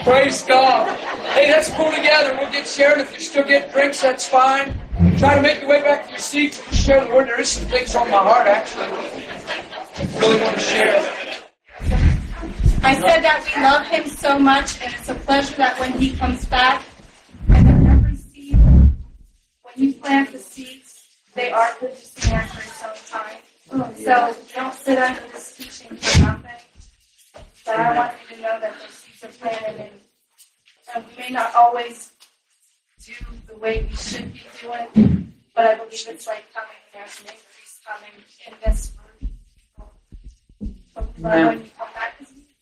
Praise God. Hey, let's pull together. We'll get shared. If you still get drinks, that's fine. Try to make your way back to your seats and share the word. There is some things on my heart, actually. I really want to share. I said that we love him so much, and it's a pleasure that when he comes back, and that every seed, when you plant the seeds, they are producing after its own time. So don't sit under this teaching for nothing. But I want you to know that those seeds are planted, and we may not always do the way we should be doing, but I believe it's like coming, there's an increase coming in this group. So when you come back,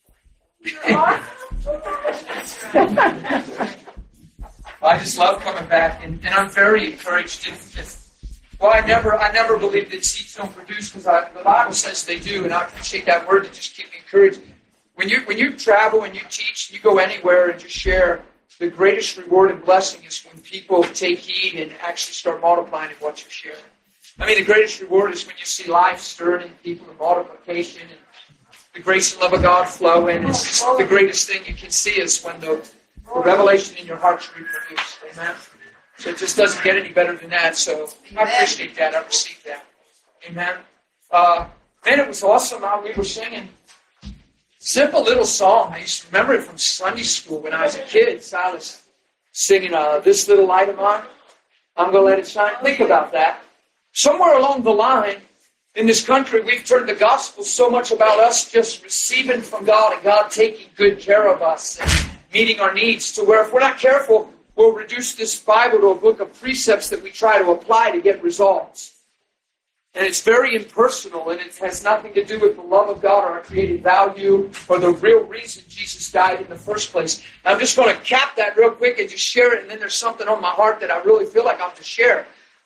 I just love coming back, and I'm very encouraged. Well, I never believed that seeds don't produce, because the Bible says they do, and I appreciate that word to just keep me encouraged. When you travel and you teach, you go anywhere and just share, the greatest reward and blessing is when people take heed and actually start multiplying in what you're sharing. I mean, the greatest reward is when you see life stirred in people, and multiplication, and the grace and love of God flow in. It's just the greatest thing you can see is when the revelation in your heart's reproduced. Amen? So it just doesn't get any better than that. So I appreciate that. I received that. Amen? Man, it was awesome how we were singing. Simple little song. I used to remember it from Sunday school when I was a kid. Silas singing This Little Light of Mine. I'm going to let it shine. Think about that. Somewhere along the line, in this country, we've turned the gospel so much about us just receiving from God and God taking good care of us and meeting our needs, to where if we're not careful, we'll reduce this Bible to a book of precepts that we try to apply to get results. And it's very impersonal, and it has nothing to do with the love of God or our created value or the real reason Jesus died in the first place. I'm just going to cap that real quick and just share it, and then there's something on my heart that I really feel like I'm to share.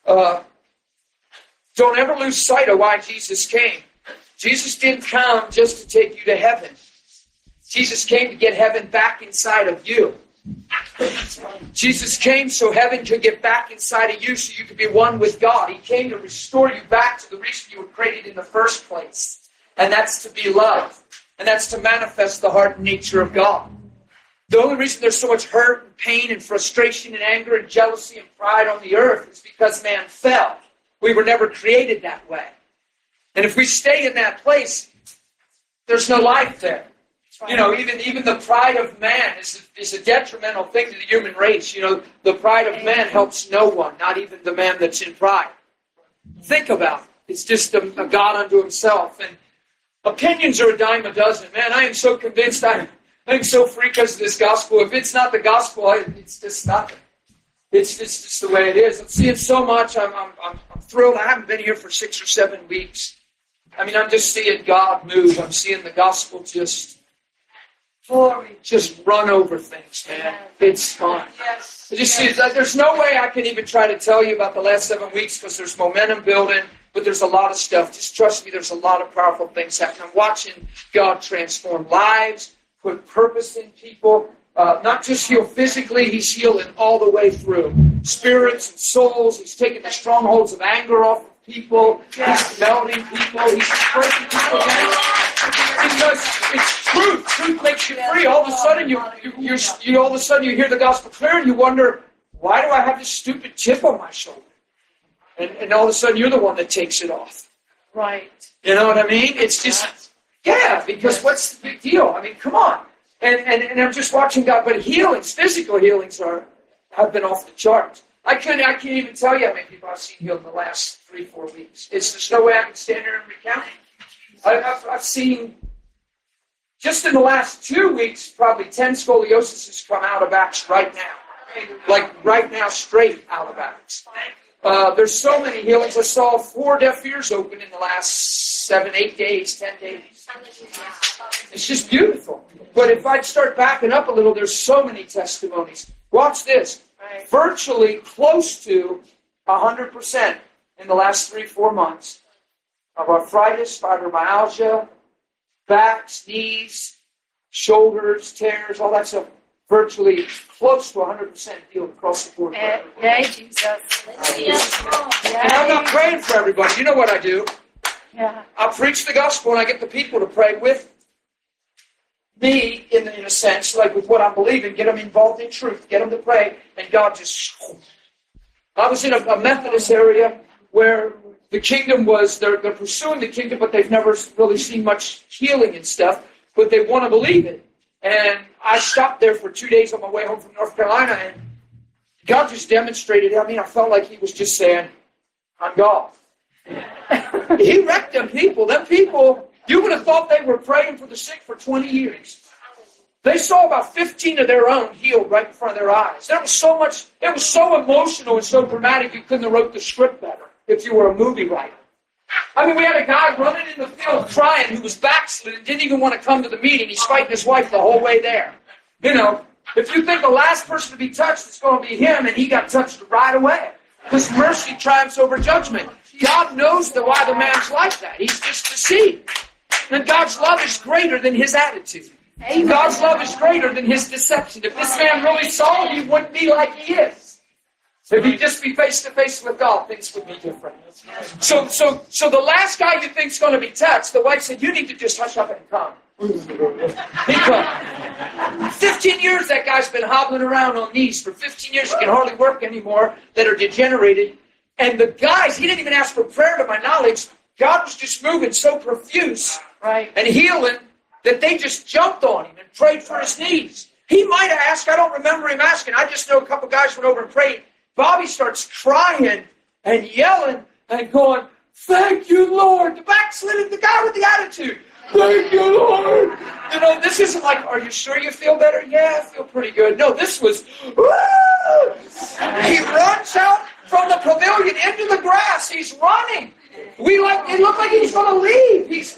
Don't ever lose sight of why Jesus came. Jesus didn't come just to take you to heaven. Jesus came to get heaven back inside of you. Jesus came so heaven could get back inside of you so you could be one with God. He came to restore you back to the reason you were created in the first place. And that's to be loved. And that's to manifest the heart and nature of God. The only reason there's so much hurt and pain and frustration and anger and jealousy and pride on the earth is because man fell. We were never created that way. And if we stay in that place, there's no life there. You know, even the pride of man is a detrimental thing to the human race. You know, the pride of man helps no one, not even the man that's in pride. Think about it. It's just a God unto himself. And opinions are a dime a dozen. Man, I am so convinced. I'm so free because of this gospel. If it's not the gospel, it's just nothing. It's just the way it is. I'm seeing so much. I'm thrilled. I haven't been here for 6 or 7 weeks. I mean, I'm just seeing God move. I'm seeing the gospel just run over things, man. It's fun. I just see, there's no way I can even try to tell you about the last 7 weeks because there's momentum building, but there's a lot of stuff. Just trust me, there's a lot of powerful things happening. I'm watching God transform lives, put purpose in people. Not just heal physically, he's healing all the way through. Spirits and souls. He's taking the strongholds of anger off of people. He's melting people. He's breaking people down. Because it's truth. Truth makes you free. All of a sudden, you hear the gospel clear, and you wonder, why do I have this stupid chip on my shoulder? And all of a sudden, you're the one that takes it off. right. You know what I mean? It's just, yeah, because what's the big deal? I mean, come on. And I'm just watching God, but healings, physical healings have been off the charts. I can't even tell you how many people I've seen healed in the last 3-4 weeks. There's no way I can stand here and recount it. I've seen, just in the last 2 weeks, probably 10 scolioses come out of Acts right now. Like right now, straight out of Acts. There's so many healings. I saw 4 deaf ears open in the last 7, 8 days, 10 days. It's just beautiful. But if I'd start backing up a little, there's so many testimonies. Watch this. Virtually close to 100% in the last 3-4 months of arthritis, fibromyalgia, backs, knees, shoulders, tears, all that stuff. Virtually close to 100% healed across the board. Yay, Jesus. And I'm not praying for everybody. You know what I do? Yeah. I preach the gospel and I get the people to pray with me. me in a sense, like with what I'm believing, get them involved in truth, get them to pray, and God just... I was in a Methodist area where the kingdom was, they're pursuing the kingdom, but they've never really seen much healing and stuff, but they want to believe it. And I stopped there for 2 days on my way home from North Carolina, and God just demonstrated it. I mean, I felt like he was just saying, I'm God. He wrecked them people. Them people, you would have thought they were praying for the sick for 20 years. They saw about 15 of their own healed right in front of their eyes. There was so much, it was so emotional and so dramatic, you couldn't have wrote the script better if you were a movie writer. I mean, we had a guy running in the field crying who was backslidden, didn't even want to come to the meeting. He's fighting his wife the whole way there. You know, if you think the last person to be touched is going to be him, and he got touched right away. Because mercy triumphs over judgment. God knows why the man's like that. He's just deceived. And God's love is greater than his attitude. Amen. God's love is greater than his deception. If this man really saw it, he wouldn't be like he is. If he'd just be face to face with God, things would be different. So the last guy you think's going to be touched, the wife said, you need to just hush up and come. He come. 15 years that guy's been hobbling around on knees. For 15 years he can hardly work anymore, that are degenerated. And the guys, he didn't even ask for prayer to my knowledge. God was just moving so profuse and healing that they just jumped on him and prayed for his knees. He might have asked, I don't remember him asking. I just know a couple guys went over and prayed. Bobby starts crying and yelling and going, thank you, Lord. The backslidden, the guy with the attitude. Thank you, Lord. You know, this isn't like, are you sure you feel better? Yeah, I feel pretty good. No, this was, woo! He runs out from the pavilion into the grass. He's running. It looked like he's going to leave. He's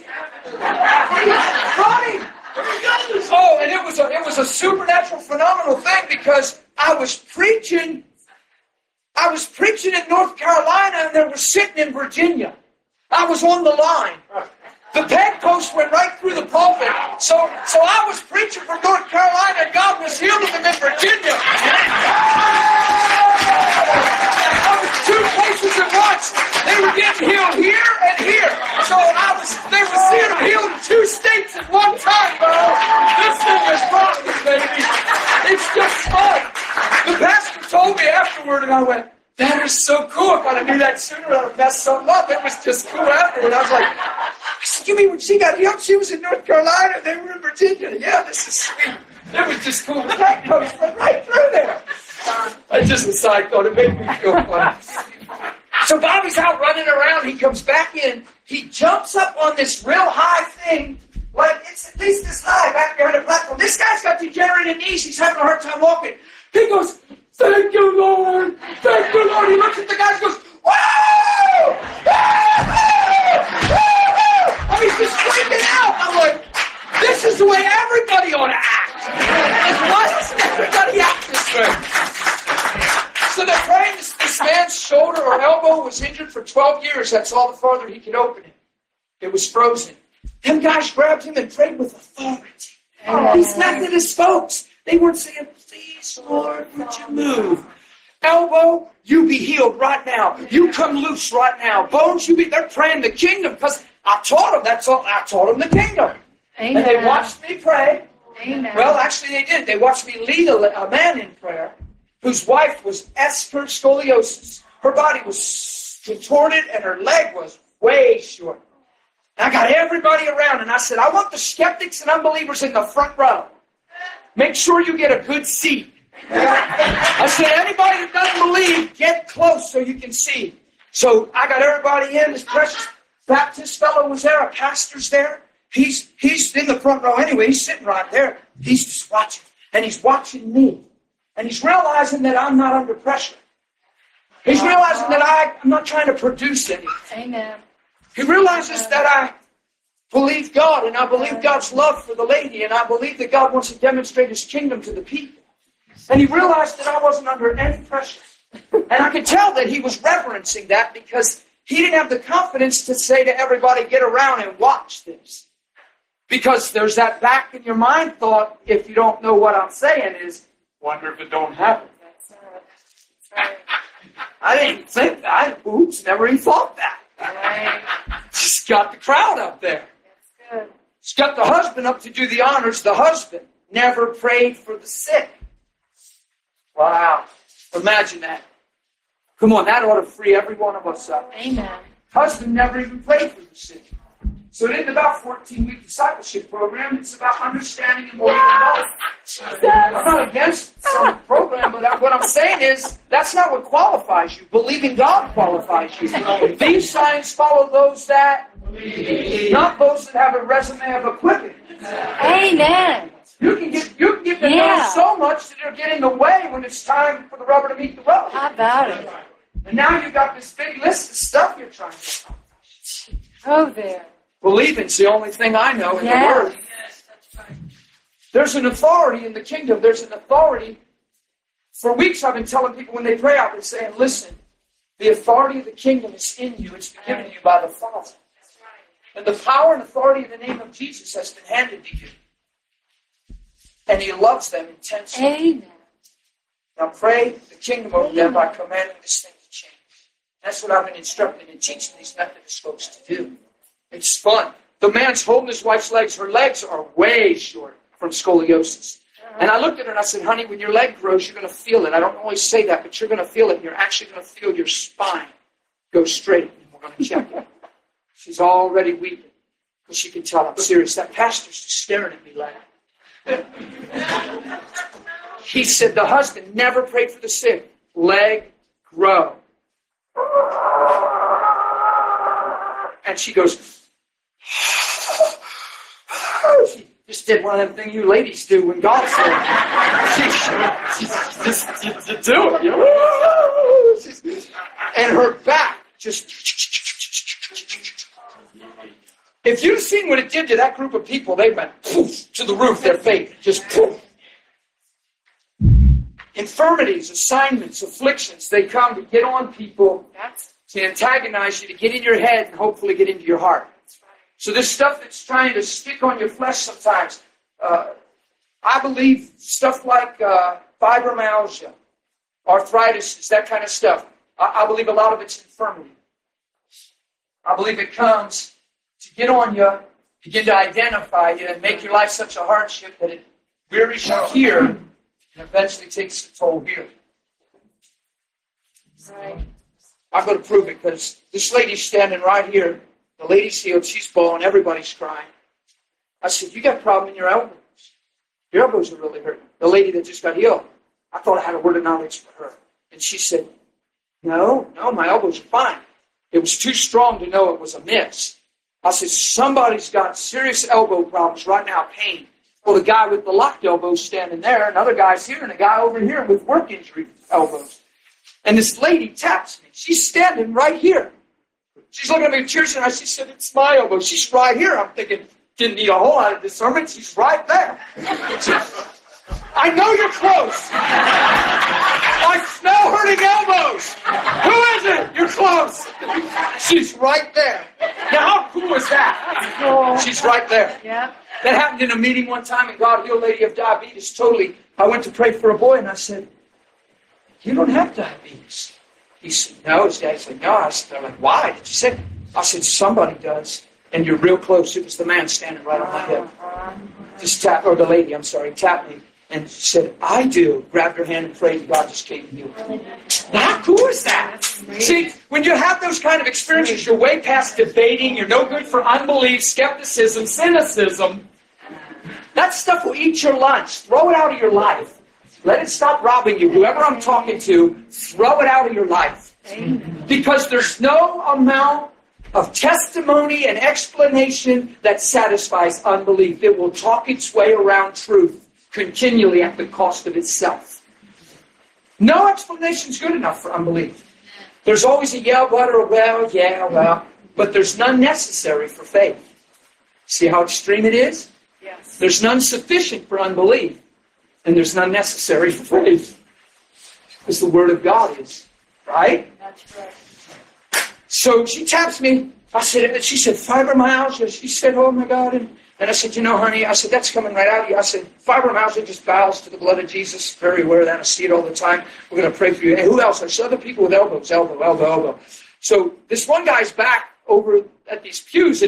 running. Oh, and it was a supernatural, phenomenal thing because I was preaching in North Carolina and they were sitting in Virginia. I was on the line. The peg post went right through the pulpit. So I was preaching from North Carolina and God was healing them in Virginia. I was two places at once. They were getting healed here and here. So they were seeing them healed in two states at one time, bro. This thing is rocking, baby. It's just fun. The pastor told me afterward and I went, that is so cool. If I'd have knew that sooner, I'd have messed something up. It was just cool afterward. I was like, excuse me, when she got healed, she was in North Carolina. They were in Virginia. Yeah, this is sweet. It was just cool. The peg post went right through there. I just a side thought. It made me feel funny. So Bobby's out running around. He comes back in. He jumps up on this real high thing. Like, it's at least this high back behind the platform. This guy's got degenerated knees. He's having a hard time walking. He goes, thank you, Lord. Thank you, Lord. He looks at the guy and goes, whoa! I mean, he's just freaking out. I'm like, this is the way everybody ought to act. Why doesn't everybody act this way? So they're praying. This man's shoulder or elbow was injured for 12 years. That's all the farther he could open it. It was frozen. Them guys grabbed him and prayed with authority. These Methodist folks, they weren't saying, please, Lord, would you move? Elbow, you be healed right now. You come loose right now. Bones, they're praying the kingdom because I taught them, that's all. I taught them the kingdom. Amen. And they watched me pray. Amen. Well, actually they did. They watched me lead a man in prayer whose wife was Eschers scoliosis. Her body was contorted and her leg was way short. And I got everybody around and I said, I want the skeptics and unbelievers in the front row. Make sure you get a good seat. I said, anybody that doesn't believe, get close so you can see. So I got everybody in. This precious Baptist fellow was there. A pastor's there. He's in the front row anyway. He's sitting right there. He's just watching. And he's watching me. And he's realizing that I'm not under pressure. He's realizing that I'm not trying to produce anything. Amen. He realizes that I believe God, and I believe God's love for the lady, and I believe that God wants to demonstrate His kingdom to the people. And he realized that I wasn't under any pressure. And I could tell that he was reverencing that because he didn't have the confidence to say to everybody, get around and watch this. Because there's that back in your mind thought, if you don't know what I'm saying, is, wonder if it don't happen. That's right. I didn't think that. Oops, never even thought that. Right. Just got the crowd up there. That's good. She's got the husband up to do the honors. The husband never prayed for the sick. Wow. Imagine that. Come on, that ought to free every one of us up. Amen. Husband never even prayed for the sick. So it isn't about 14-week discipleship program. It's about understanding and believing God. I'm not against some program, but what I'm saying is that's not what qualifies you. Believing God qualifies you. These signs follow those that believe, not those that have a resume of equipment. Amen. You can get them done so much that they'll get in the way when it's time for the rubber to meet the road. How about it? And now you've got this big list of stuff you're trying to accomplish. Oh, there. Believing's the only thing I know in the Word. There's an authority in the kingdom. There's an authority. For weeks I've been telling people when they pray, I've been saying, listen, the authority of the kingdom is in you. It's been given to you by the Father. And the power and authority in the name of Jesus has been handed to you. And He loves them intensely. Amen. Now pray the kingdom over them by commanding this thing to change. That's what I've been instructing and teaching these Methodist folks to do. It's fun. The man's holding his wife's legs. Her legs are way short from scoliosis. And I looked at her and I said, honey, when your leg grows, you're going to feel it. I don't always say that, but you're going to feel it. And you're actually going to feel your spine go straight. And we're going to check it. She's already weeping because she can tell I'm serious. That pastor's just staring at me like, he said the husband never prayed for the sick. Leg grow. And she goes, she just did one of them things you ladies do when God said, she just do it. And her back just, if you've seen what it did to that group of people, they went poof to the roof, their faith, just poof. Infirmities, assignments, afflictions, they come to get on people, to antagonize you, to get in your head and hopefully get into your heart. So this stuff that's trying to stick on your flesh sometimes, I believe stuff like fibromyalgia, arthritis, that kind of stuff, I believe a lot of it's infirmity. I believe it comes to get on you, begin to identify you, and make your life such a hardship that it wearies you here and eventually takes a toll here. Right. I'm going to prove it because this lady's standing right here. The lady's healed. She's bawling. Everybody's crying. I said, you got a problem in your elbows. Your elbows are really hurting. The lady that just got healed, I thought I had a word of knowledge for her. And she said, no, my elbows are fine. It was too strong to know it was a miss. I said, somebody's got serious elbow problems right now, pain. Well, the guy with the locked elbows standing there, another guy's here, and a guy over here with work injury elbows. And this lady taps me. She's standing right here. She's looking at me with tears in her eyes. She said, it's my elbow. She's right here. I'm thinking, didn't need a whole lot of discernment. She's right there. I know you're close. I smell hurting elbows. Who is it? You're close. She's right there. Now, how cool is that? Cool. She's right there. Yeah. That happened in a meeting one time, and God healed a lady of diabetes totally. I went to pray for a boy, and I said, you don't have diabetes. He said, no. His dad said, no. I said, they're like, why? Did you say? I said, somebody does. And you're real close. It was the man standing right on my hip. Just tap, or the lady, I'm sorry, tapped me. And she said, I do. Grabbed her hand and prayed, God just came to you. How cool is that? See, when you have those kind of experiences, you're way past debating. You're no good for unbelief, skepticism, cynicism. That stuff will eat your lunch. Throw it out of your life. Let it stop robbing you. Whoever I'm talking to, throw it out of your life. Because there's no amount of testimony and explanation that satisfies unbelief. It will talk its way around truth continually at the cost of itself. No explanation is good enough for unbelief. There's always a yeah, but, or well, yeah, well, but there's none necessary for faith. See how extreme it is? Yes. There's none sufficient for unbelief, and there's none necessary for faith. Because the Word of God is, right? That's right. So she taps me. She said, fibromyalgia. She said, oh my God. And I said, you know, honey, I said, that's coming right out of you. I said, fibromyalgia just bows to the blood of Jesus. Very aware of that. I see it all the time. We're going to pray for you. And who else? There's other people with elbows, elbow. So this one guy's back over at these pews, and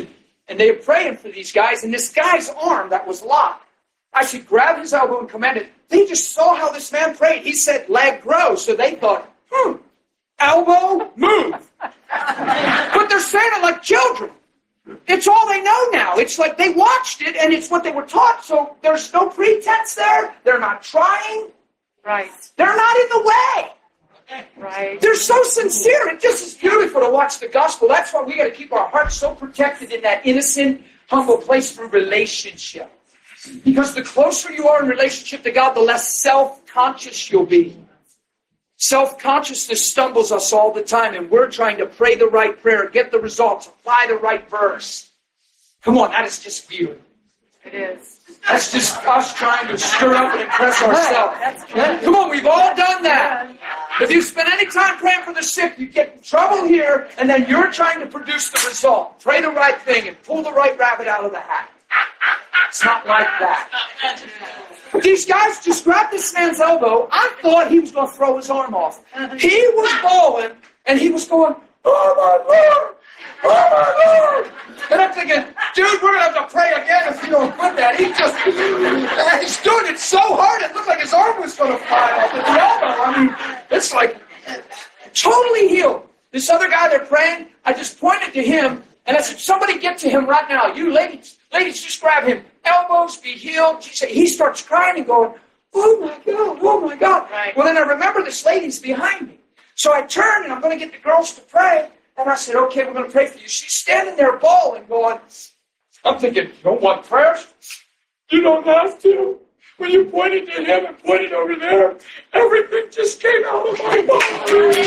and they were praying for these guys, and this guy's arm that was locked, I should grab his elbow and command it. They just saw how this man prayed. He said, leg grow. So they thought, elbow, move. But they're saying it like children. It's all they know now. It's like they watched it, and it's what they were taught. So there's no pretense there. They're not trying. Right. They're not in the way. Right. They're so sincere. It just is beautiful to watch the gospel. That's why we got to keep our hearts so protected in that innocent, humble place through relationship. Because the closer you are in relationship to God, the less self-conscious you'll be. Self-consciousness stumbles us all the time, and we're trying to pray the right prayer, get the results, apply the right verse. Come on, that is just beautiful. It is. That's just us trying to stir up and impress ourselves. That's good. Come on, we've all done that. If you spend any time praying for the sick, you get in trouble here, and then you're trying to produce the result. Pray the right thing and pull the right rabbit out of the hat. It's not like that. But these guys just grabbed this man's elbow. I thought he was going to throw his arm off. He was bawling, and he was going, oh my Lord! Oh my Lord! And I'm thinking, dude, we're going to have to pray again if you don't quit that. He's doing it so hard, it looked like his arm was going to fly off at the elbow. I mean, it's like totally healed. This other guy they're praying, I just pointed to him, and I said, somebody get to him right now. You ladies, just grab him. Elbows, be healed. He starts crying and going, oh my God, oh my God. Right. Well, then I remember this lady's behind me. So I turn, and I'm going to get the girls to pray. And I said, okay, we're going to pray for you. She's standing there bawling, going, I'm thinking, you don't want prayers? You don't have to. When you pointed to him and pointed over there, everything just came out of my body.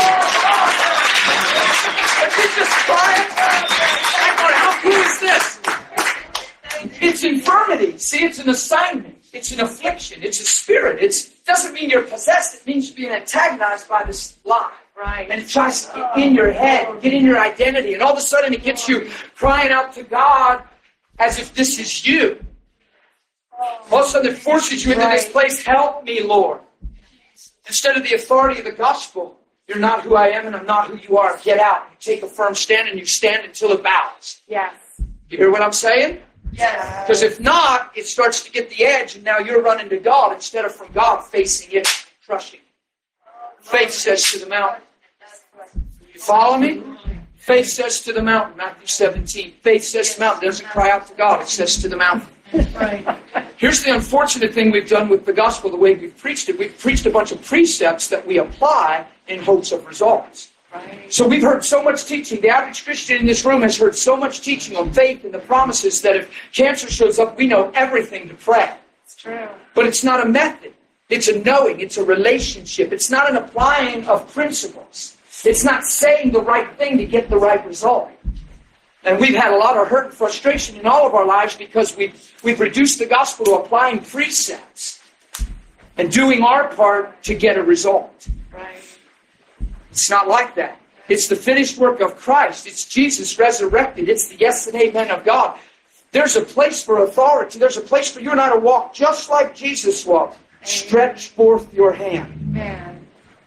And she's just crying. I'm going, how cool is this? It's infirmity. See, it's an assignment. It's an affliction. It's a spirit. It doesn't mean you're possessed. It means you're being antagonized by this lie. Right. And it tries to get in your head, get in your identity. And all of a sudden it gets you crying out to God as if this is you. All of a sudden it forces you into this place, help me, Lord. Instead of the authority of the gospel, you're not who I am and I'm not who you are. Get out. You take a firm stand and you stand until it bows. Yes. You hear what I'm saying? Yes. Because if not, it starts to get the edge and now you're running to God instead of from God facing it, crushing. Faith says to the mountain. You follow me? Faith says to the mountain, Matthew 17. Faith says to the mountain. It doesn't cry out to God. It says to the mountain. Right. Here's the unfortunate thing we've done with the gospel, the way we've preached it. We've preached a bunch of precepts that we apply in hopes of results. Right. So we've heard so much teaching. The average Christian in this room has heard so much teaching on faith and the promises that if cancer shows up, we know everything to pray. It's true. But it's not a method. It's a knowing. It's a relationship. It's not an applying of principles. It's not saying the right thing to get the right result. And we've had a lot of hurt and frustration in all of our lives because we've reduced the gospel to applying precepts and doing our part to get a result. Right. It's not like that. It's the finished work of Christ. It's Jesus resurrected. It's the yes and amen of God. There's a place for authority. There's a place for you and I to walk just like Jesus walked. Stretch forth your hand. Man.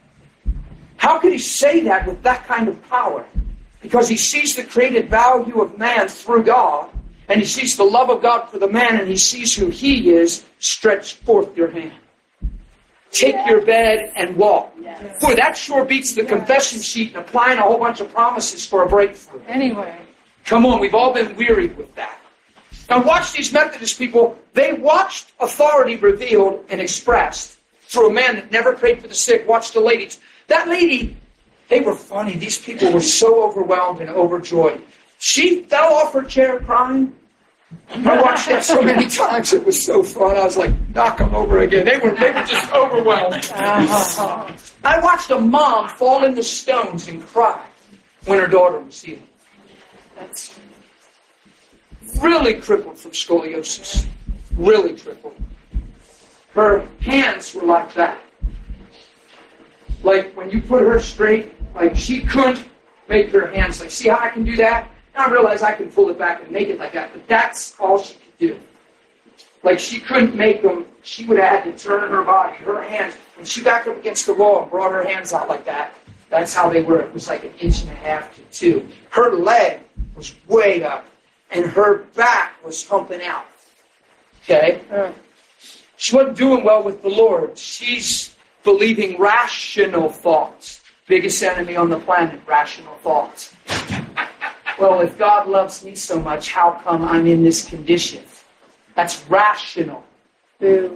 How could he say that with that kind of power? Because he sees the created value of man through God, and he sees the love of God for the man, and he sees who he is. Stretch forth your hand. Take your bed and walk. Yes. Boy, that sure beats the confession sheet and applying a whole bunch of promises for a breakthrough. Anyway. Come on, we've all been wearied with that. Now watch these Methodist people. They watched authority revealed and expressed through a man that never prayed for the sick. Watch the ladies. That lady, they were funny. These people were so overwhelmed and overjoyed. She fell off her chair crying. I watched that so many times. It was so fun. I was like, knock them over again. They were just overwhelmed. I watched a mom fall in the stones and cry when her daughter was healed. That's Really crippled from scoliosis. Really crippled. Her hands were like that. Like when you put her straight, like she couldn't make her hands like, see how I can do that? Now I realize I can pull it back and make it like that, but that's all she could do. Like she couldn't make them, she would have had to turn her body, her hands, when she backed up against the wall and brought her hands out like that, that's how they were. It was like 1.5 to 2 inches. Her leg was way up. and her back was humping out. Okay? She wasn't doing well with the Lord. She's believing rational thoughts. Biggest enemy on the planet, rational thoughts. Well, if God loves me so much, how come I'm in this condition? That's rational. It'll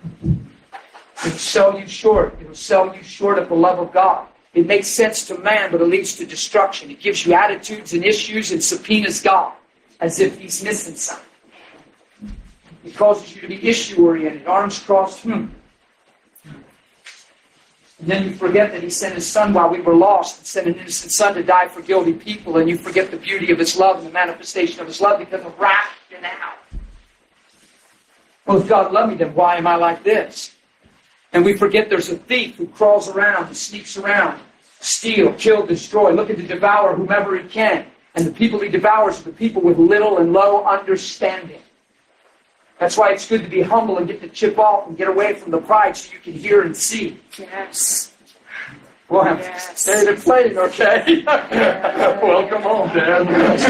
sell you short. It'll sell you short of the love of God. It makes sense to man, but it leads to destruction. It gives you attitudes and issues and subpoenas God as if He's missing something. It causes you to be issue-oriented, arms crossed. And then you forget that He sent His Son while we were lost, and sent an innocent Son to die for guilty people, and you forget the beauty of His love and the manifestation of His love because of rationale. Well, if God loved me, then why am I like this? And we forget there's a thief who crawls around and sneaks around, steal, kill, destroy, looking to devour whomever he can. And the people he devours are the people with little and low understanding. That's why it's good to be humble and get the chip off and get away from the pride so you can hear and see. Yes. Well, Yes. they're playing, okay? Welcome home, Dad.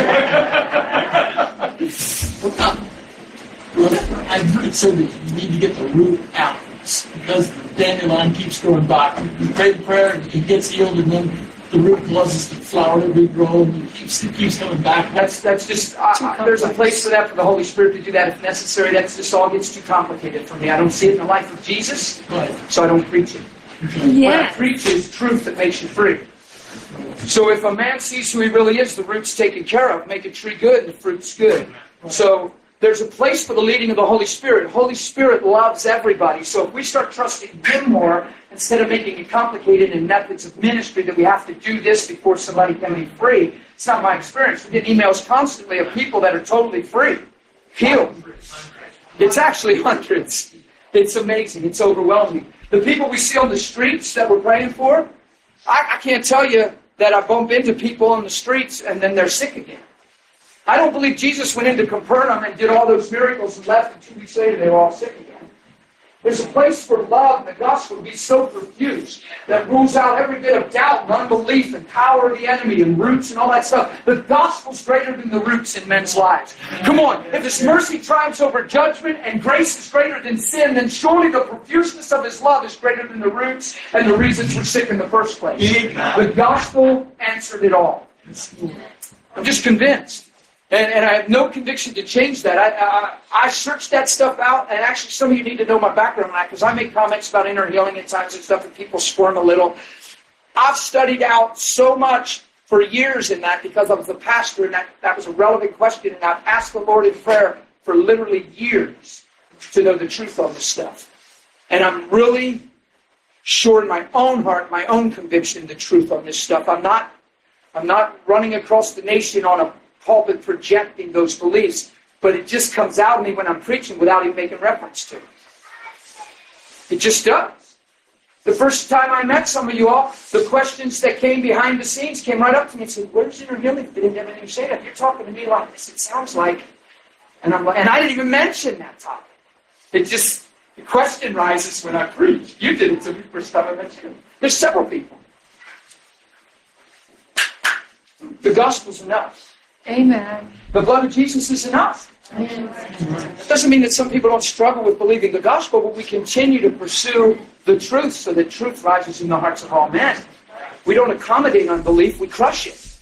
I've heard it said that you need to get the root out because the dandelion keeps growing back. You pray the prayer and it gets healed, and then the root causes the flower to regrow, and it keeps coming back. That's just, there's a place for that for the Holy Spirit to do that if necessary. That's just all gets too complicated for me. I don't see it in the life of Jesus, Right. so I don't preach it. What I preach is truth that makes you free. So if a man sees who he really is, the root's taken care of. Make a tree good, and the fruit's good. So there's a place for the leading of the Holy Spirit. The Holy Spirit loves everybody. So if we start trusting Him more, instead of making it complicated in methods of ministry that we have to do this before somebody can be free, it's not my experience. We get emails constantly of people that are totally free, healed. It's actually hundreds. It's amazing. It's overwhelming. The people we see on the streets that we're praying for, I can't tell you that I bump into people on the streets and then they're sick again. I don't believe Jesus went into Capernaum and did all those miracles and left, and 2 weeks later they were all sick again. There's a place for love and the gospel to be so profuse that rules out every bit of doubt and unbelief and power of the enemy and roots and all that stuff. The gospel's greater than the roots in men's lives. Come on, if His mercy triumphs over judgment and grace is greater than sin, then surely the profuseness of His love is greater than the roots and the reasons we're sick in the first place. The gospel answered it all. I'm just convinced. And I have no conviction to change that. I searched that stuff out, and actually some of you need to know my background on that, because I make comments about inner healing at times and stuff, and people squirm a little. I've studied out so much for years in that because I was a pastor, and that was a relevant question, and I've asked the Lord in prayer for literally years to know the truth on this stuff. And I'm really sure in my own heart, my own conviction, the truth on this stuff. I'm not running across the nation on a pulpit projecting those beliefs, but it just comes out of me when I'm preaching without even making reference to it. It just does. The first time I met some of you all, the questions that came behind the scenes came right up to me and said, "Where's inner healing? They didn't have anything to say that. You're talking to me like this. It sounds like," and I'm like, and I didn't even mention that topic. It just, the question rises when I preach. You did it to me first time I met you. There's several people. The gospel's enough. Amen. The blood of Jesus is enough. That doesn't mean that some people don't struggle with believing the gospel, but we continue to pursue the truth so that truth rises in the hearts of all men. We don't accommodate unbelief, we crush it.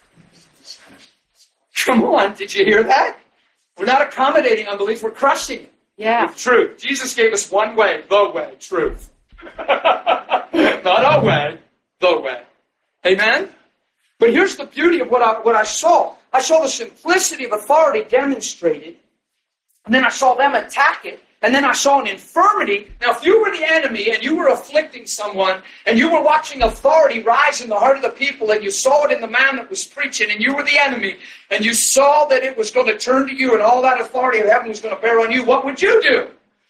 Come on, did you hear that? We're not accommodating unbelief, we're crushing it. Yeah. With truth. Jesus gave us one way, the way, truth. Not a way, the way. Amen? But here's the beauty of what I saw. I saw the simplicity of authority demonstrated, and then I saw them attack it, and then I saw an infirmity. Now, if you were the enemy and you were afflicting someone, and you were watching authority rise in the heart of the people, and you saw it in the man that was preaching, and you were the enemy, and you saw that it was going to turn to you, and all that authority of heaven was going to bear on you, what would you do?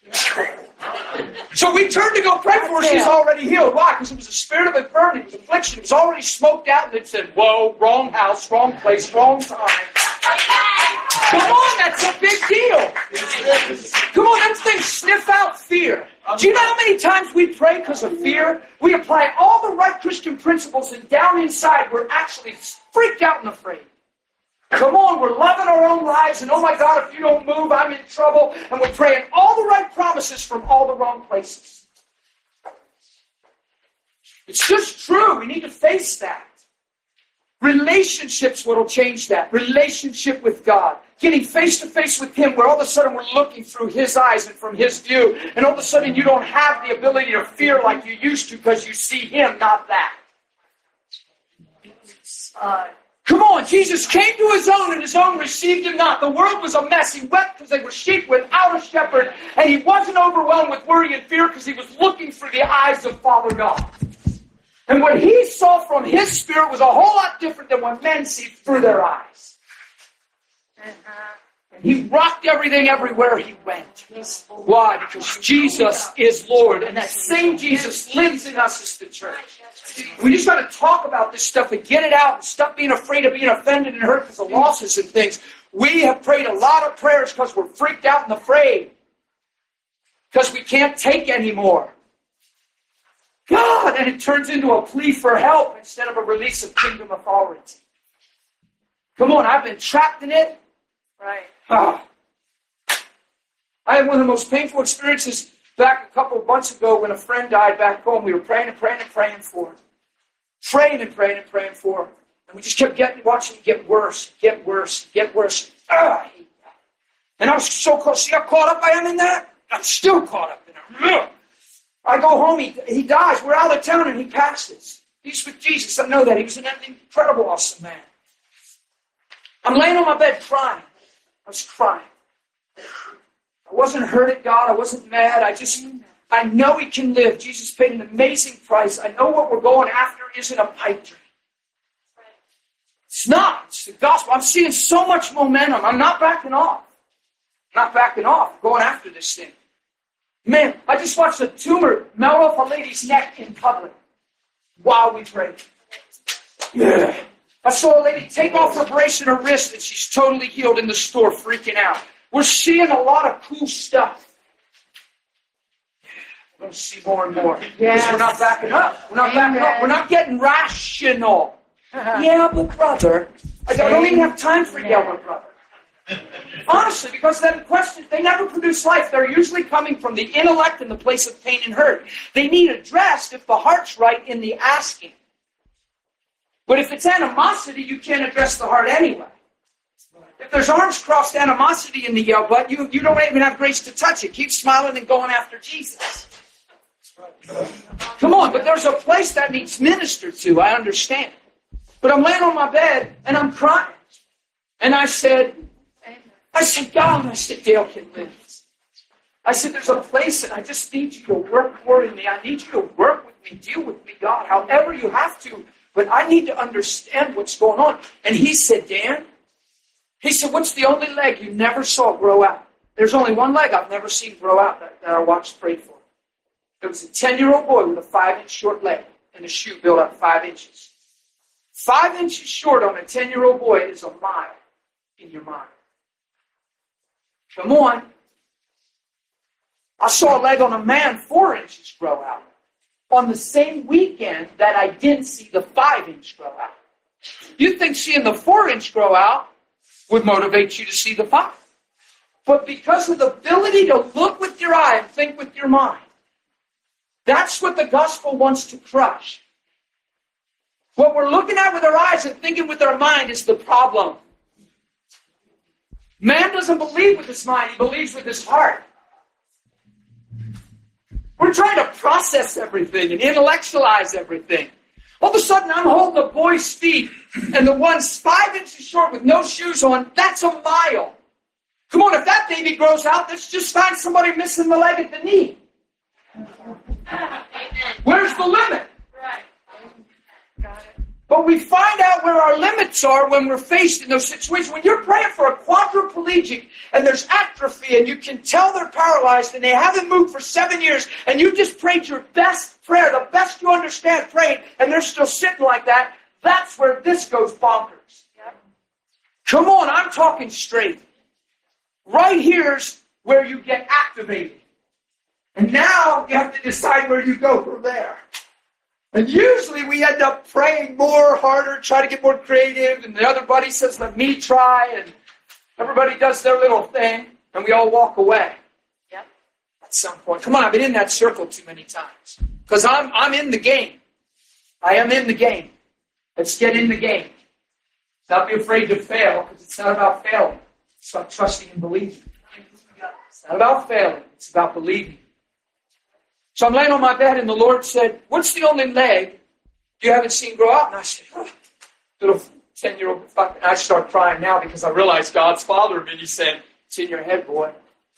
So we turned to go pray for her. She's already healed. Why? Because it was a spirit of infirmity, it was affliction. It was already smoked out, and it said, "Whoa, wrong house, wrong place, wrong time." Come on, that's a big deal. Come on, them things sniff out fear. Do you know how many times we pray because of fear? We apply all the right Christian principles, and down inside we're actually freaked out and afraid. Come on, we're loving our own lives, and oh my God, if you don't move, I'm in trouble. And we're praying all the right promises from all the wrong places. It's just true. We need to face that. Relationships will change that. Relationship with God. Getting face to face with Him, where all of a sudden we're looking through His eyes and from His view, and all of a sudden you don't have the ability to fear like you used to because you see Him, not that. Come on, Jesus came to His own, and His own received Him not. The world was a mess. He wept because they were sheep without a shepherd, and He wasn't overwhelmed with worry and fear because He was looking through the eyes of Father God. And what He saw from His Spirit was a whole lot different than what men see through their eyes. And He rocked everything everywhere He went. Why? Because Jesus is Lord, and that same Jesus lives in us as the church. We just got to talk about this stuff and get it out and stop being afraid of being offended and hurt because of losses and things. We have prayed a lot of prayers because we're freaked out and afraid. Because we can't take anymore. God, and it turns into a plea for help instead of a release of kingdom authority. Come on, I've been trapped in it. Right. I had one of the most painful experiences back a couple of months ago when a friend died back home. We were praying and praying and praying for him. Praying and praying and praying for him. And we just kept watching it get worse, get worse, get worse. I hate that. And I was so close. See how caught up I am in that? I'm still caught up in it. I go home, he dies. We're out of town and he passes. He's with Jesus. I know that. He was an incredible, awesome man. I'm laying on my bed crying. I was crying. I wasn't hurt at God. I wasn't mad. I know He can live. Jesus paid an amazing price. I know what we're going after isn't a pipe dream. It's not. It's the gospel. I'm seeing so much momentum. I'm not backing off. I'm not backing off. I'm going after this thing. Man, I just watched a tumor melt off a lady's neck in public while we prayed. Yeah. I saw a lady take off her brace in her wrist and she's totally healed in the store, freaking out. We're seeing a lot of cool stuff. We're going to see more and more. Because we're not backing up. We're not backing up. We're not getting rational. Yeah, but brother. I don't even have time for yeah, but brother. Honestly, because then questions, they never produce life. They're usually coming from the intellect and the place of pain and hurt. They need addressed if the heart's right in the asking. But if it's animosity, you can't address the heart anyway. If there's arms crossed animosity in the yell butt, you don't even have grace to touch it. Keep smiling and going after Jesus. Come on, but there's a place that needs ministered to, I understand. But I'm laying on my bed and I'm crying. And I said, God, I said, Dale can live. I said, there's a place and I just need you to work more in me. I need you to work with me, deal with me, God, however you have to. But I need to understand what's going on. And he said, Dan, he said, what's the only leg you never saw grow out? There's only one leg I've never seen grow out that I watched pray for. It was a 10-year-old boy with a 5-inch short leg and a shoe built up 5 inches. 5 inches short on a 10-year-old boy is a mile in your mind. Come on. I saw a leg on a man 4 inches grow out on the same weekend that I didn't see the 5-inch grow out. You think seeing the 4-inch grow out would motivate you to see the 5. But because of the ability to look with your eye and think with your mind, that's what the gospel wants to crush. What we're looking at with our eyes and thinking with our mind is the problem. Man doesn't believe with his mind, he believes with his heart. We're trying to process everything and intellectualize everything. All of a sudden, I'm holding a boy's feet, and the one's 5 inches short with no shoes on, that's a mile. Come on, if that baby grows out, let's just find somebody missing the leg at the knee. Where's the limit? Right. Got it. But we find out where our limits are when we're faced in those situations. When you're praying for a quadriplegic and there's atrophy and you can tell they're paralyzed and they haven't moved for 7 years and you just prayed your best prayer, the best you understand praying, and they're still sitting like that, that's where this goes bonkers. Yep. Come on, I'm talking straight. Right here's where you get activated. And now you have to decide where you go from there. And usually we end up praying more, harder, try to get more creative, and the other buddy says, let me try, and everybody does their little thing, and we all walk away. Yep. At some point. Come on, I've been in that circle too many times. Because I'm in the game. I am in the game. Let's get in the game. Don't be afraid to fail, because it's not about failing. It's about trusting and believing. It's not about failing. It's about believing. So I'm laying on my bed, and the Lord said, what's the only leg you haven't seen grow out? And I said, oh, little 10-year-old fuck. And I start crying now because I realize God's Father of me. He said, it's in your head, boy.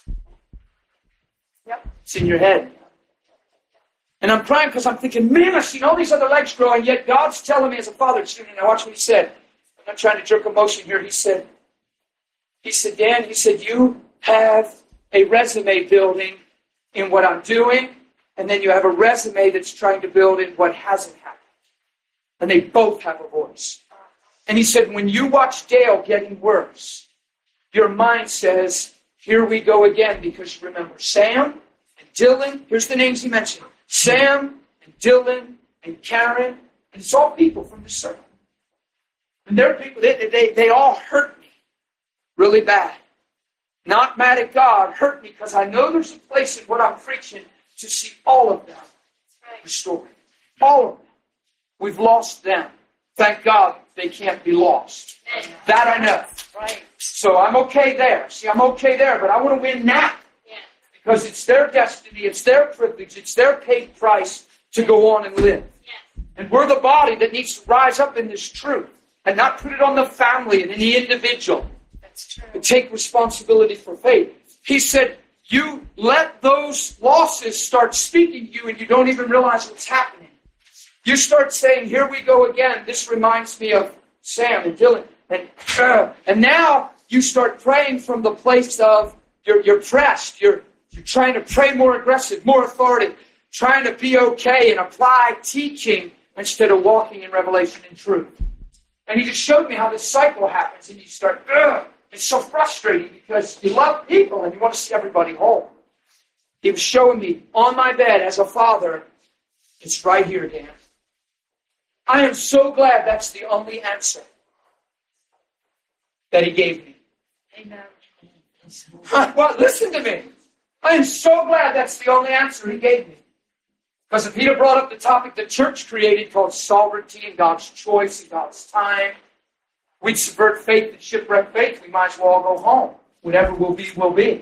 Yep. It's in your head. And I'm crying because I'm thinking, man, I've seen all these other legs grow, and yet God's telling me as a father student, and watch what he said. I'm not trying to jerk emotion here. He said, Dan, you have a resume building in what I'm doing, and then you have a resume that's trying to build in what hasn't happened. And they both have a voice. And he said, when you watch Dale getting worse, your mind says, here we go again, because you remember Sam and Dylan. Here's the names he mentioned. Sam and Dylan and Karen. And it's all people from the circle. And they're people, they all hurt me really bad. Not mad at God, hurt me because I know there's a place in what I'm preaching to see all of them restored. All of them. We've lost them. Thank God they can't be lost. That I know. Right. So I'm okay there. See, I'm okay there, but I want to win now. Because it's their destiny, it's their privilege, it's their paid price to go on and live. And we're the body that needs to rise up in this truth and not put it on the family and the individual. That's true. And take responsibility for faith. He said, you let those losses start speaking to you and you don't even realize what's happening. You start saying, here we go again. This reminds me of Sam and Dylan. And now you start praying from the place of you're pressed. You're trying to pray more aggressive, more authoritative, trying to be okay and apply teaching instead of walking in revelation and truth. And he just showed me how this cycle happens. And you start, it's so frustrating because you love people and you want to see everybody whole. He was showing me on my bed as a father, it's right here, Dan. I am so glad that's the only answer that he gave me. Amen. Well, listen to me. I am so glad that's the only answer he gave me. Because if he'd have brought up the topic the church created called sovereignty and God's choice and God's time, we'd subvert faith and shipwreck faith. We might as well all go home. Whatever will be, will be.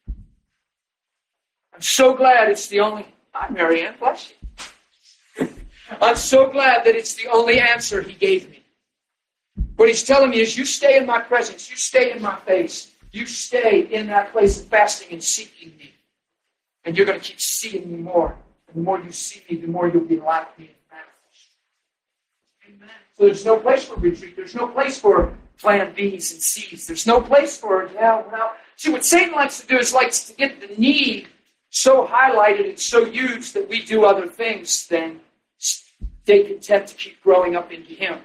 I'm so glad it's the only... Hi, Marianne. Bless you. I'm so glad that it's the only answer he gave me. What he's telling me is you stay in my presence. You stay in my face. You stay in that place of fasting and seeking me. And you're going to keep seeing me more. And the more you see me, the more you'll be like me and manifest. Amen. So there's no place for retreat. There's no place for plan B's and C's. There's no place for, See, what Satan likes to do is likes to get the need so highlighted and so huge that we do other things than stay content to keep growing up into him.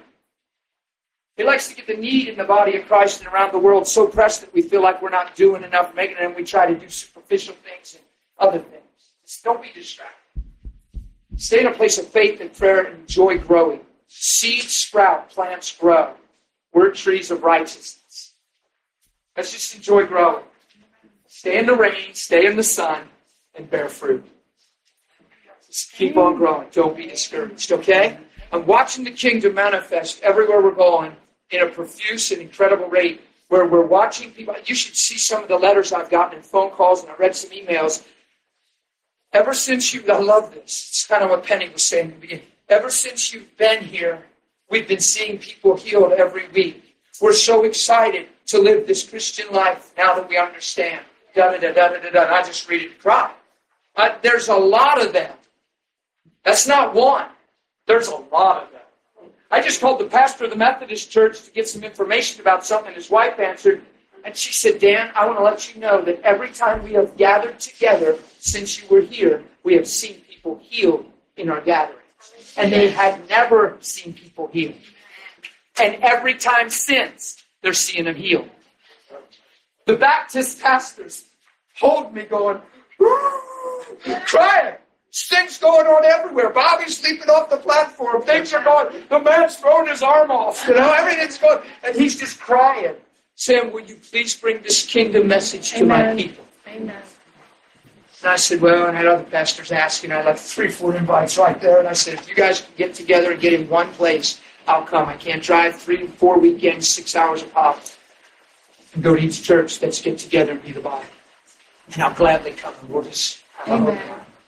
He likes to get the need in the body of Christ and around the world so pressed that we feel like we're not doing enough, making it, and we try to do superficial things and other things. Just don't be distracted. Stay in a place of faith and prayer and enjoy growing. Seeds sprout, plants grow. We're trees of righteousness. Let's just enjoy growing. Stay in the rain, stay in the sun, and bear fruit. Just keep on growing. Don't be discouraged, okay? I'm watching the kingdom manifest everywhere we're going in a profuse and incredible rate where we're watching people. You should see some of the letters I've gotten and phone calls, and I read some emails. Ever since I love this. It's kind of what Penny was saying in the beginning. Ever since you've been here, we've been seeing people healed every week. We're so excited to live this Christian life now that we understand. Da-da-da-da-da-da. I just read it and cry. There's a lot of them. That's not one. There's a lot of them. I just called the pastor of the Methodist Church to get some information about something, and his wife answered, and she said, Dan, I want to let you know that every time we have gathered together since you were here, we have seen people healed in our gatherings. And they had never seen people healed. And every time since, they're seeing them healed. The Baptist pastors hold me going, crying. Things going on everywhere. Bobby's leaping off the platform. Things are going. The man's throwing his arm off. Everything's going. And he's just crying. Sam, will you please bring this kingdom message to my people? Amen. And I said, well, and I had other pastors asking. I left 3-4 invites right there. And I said, if you guys can get together and get in one place, I'll come. I can't drive 3-4 weekends, 6 hours a pop, and go to each church. Let's get together and be the body. And I'll gladly come. And we'll just Amen.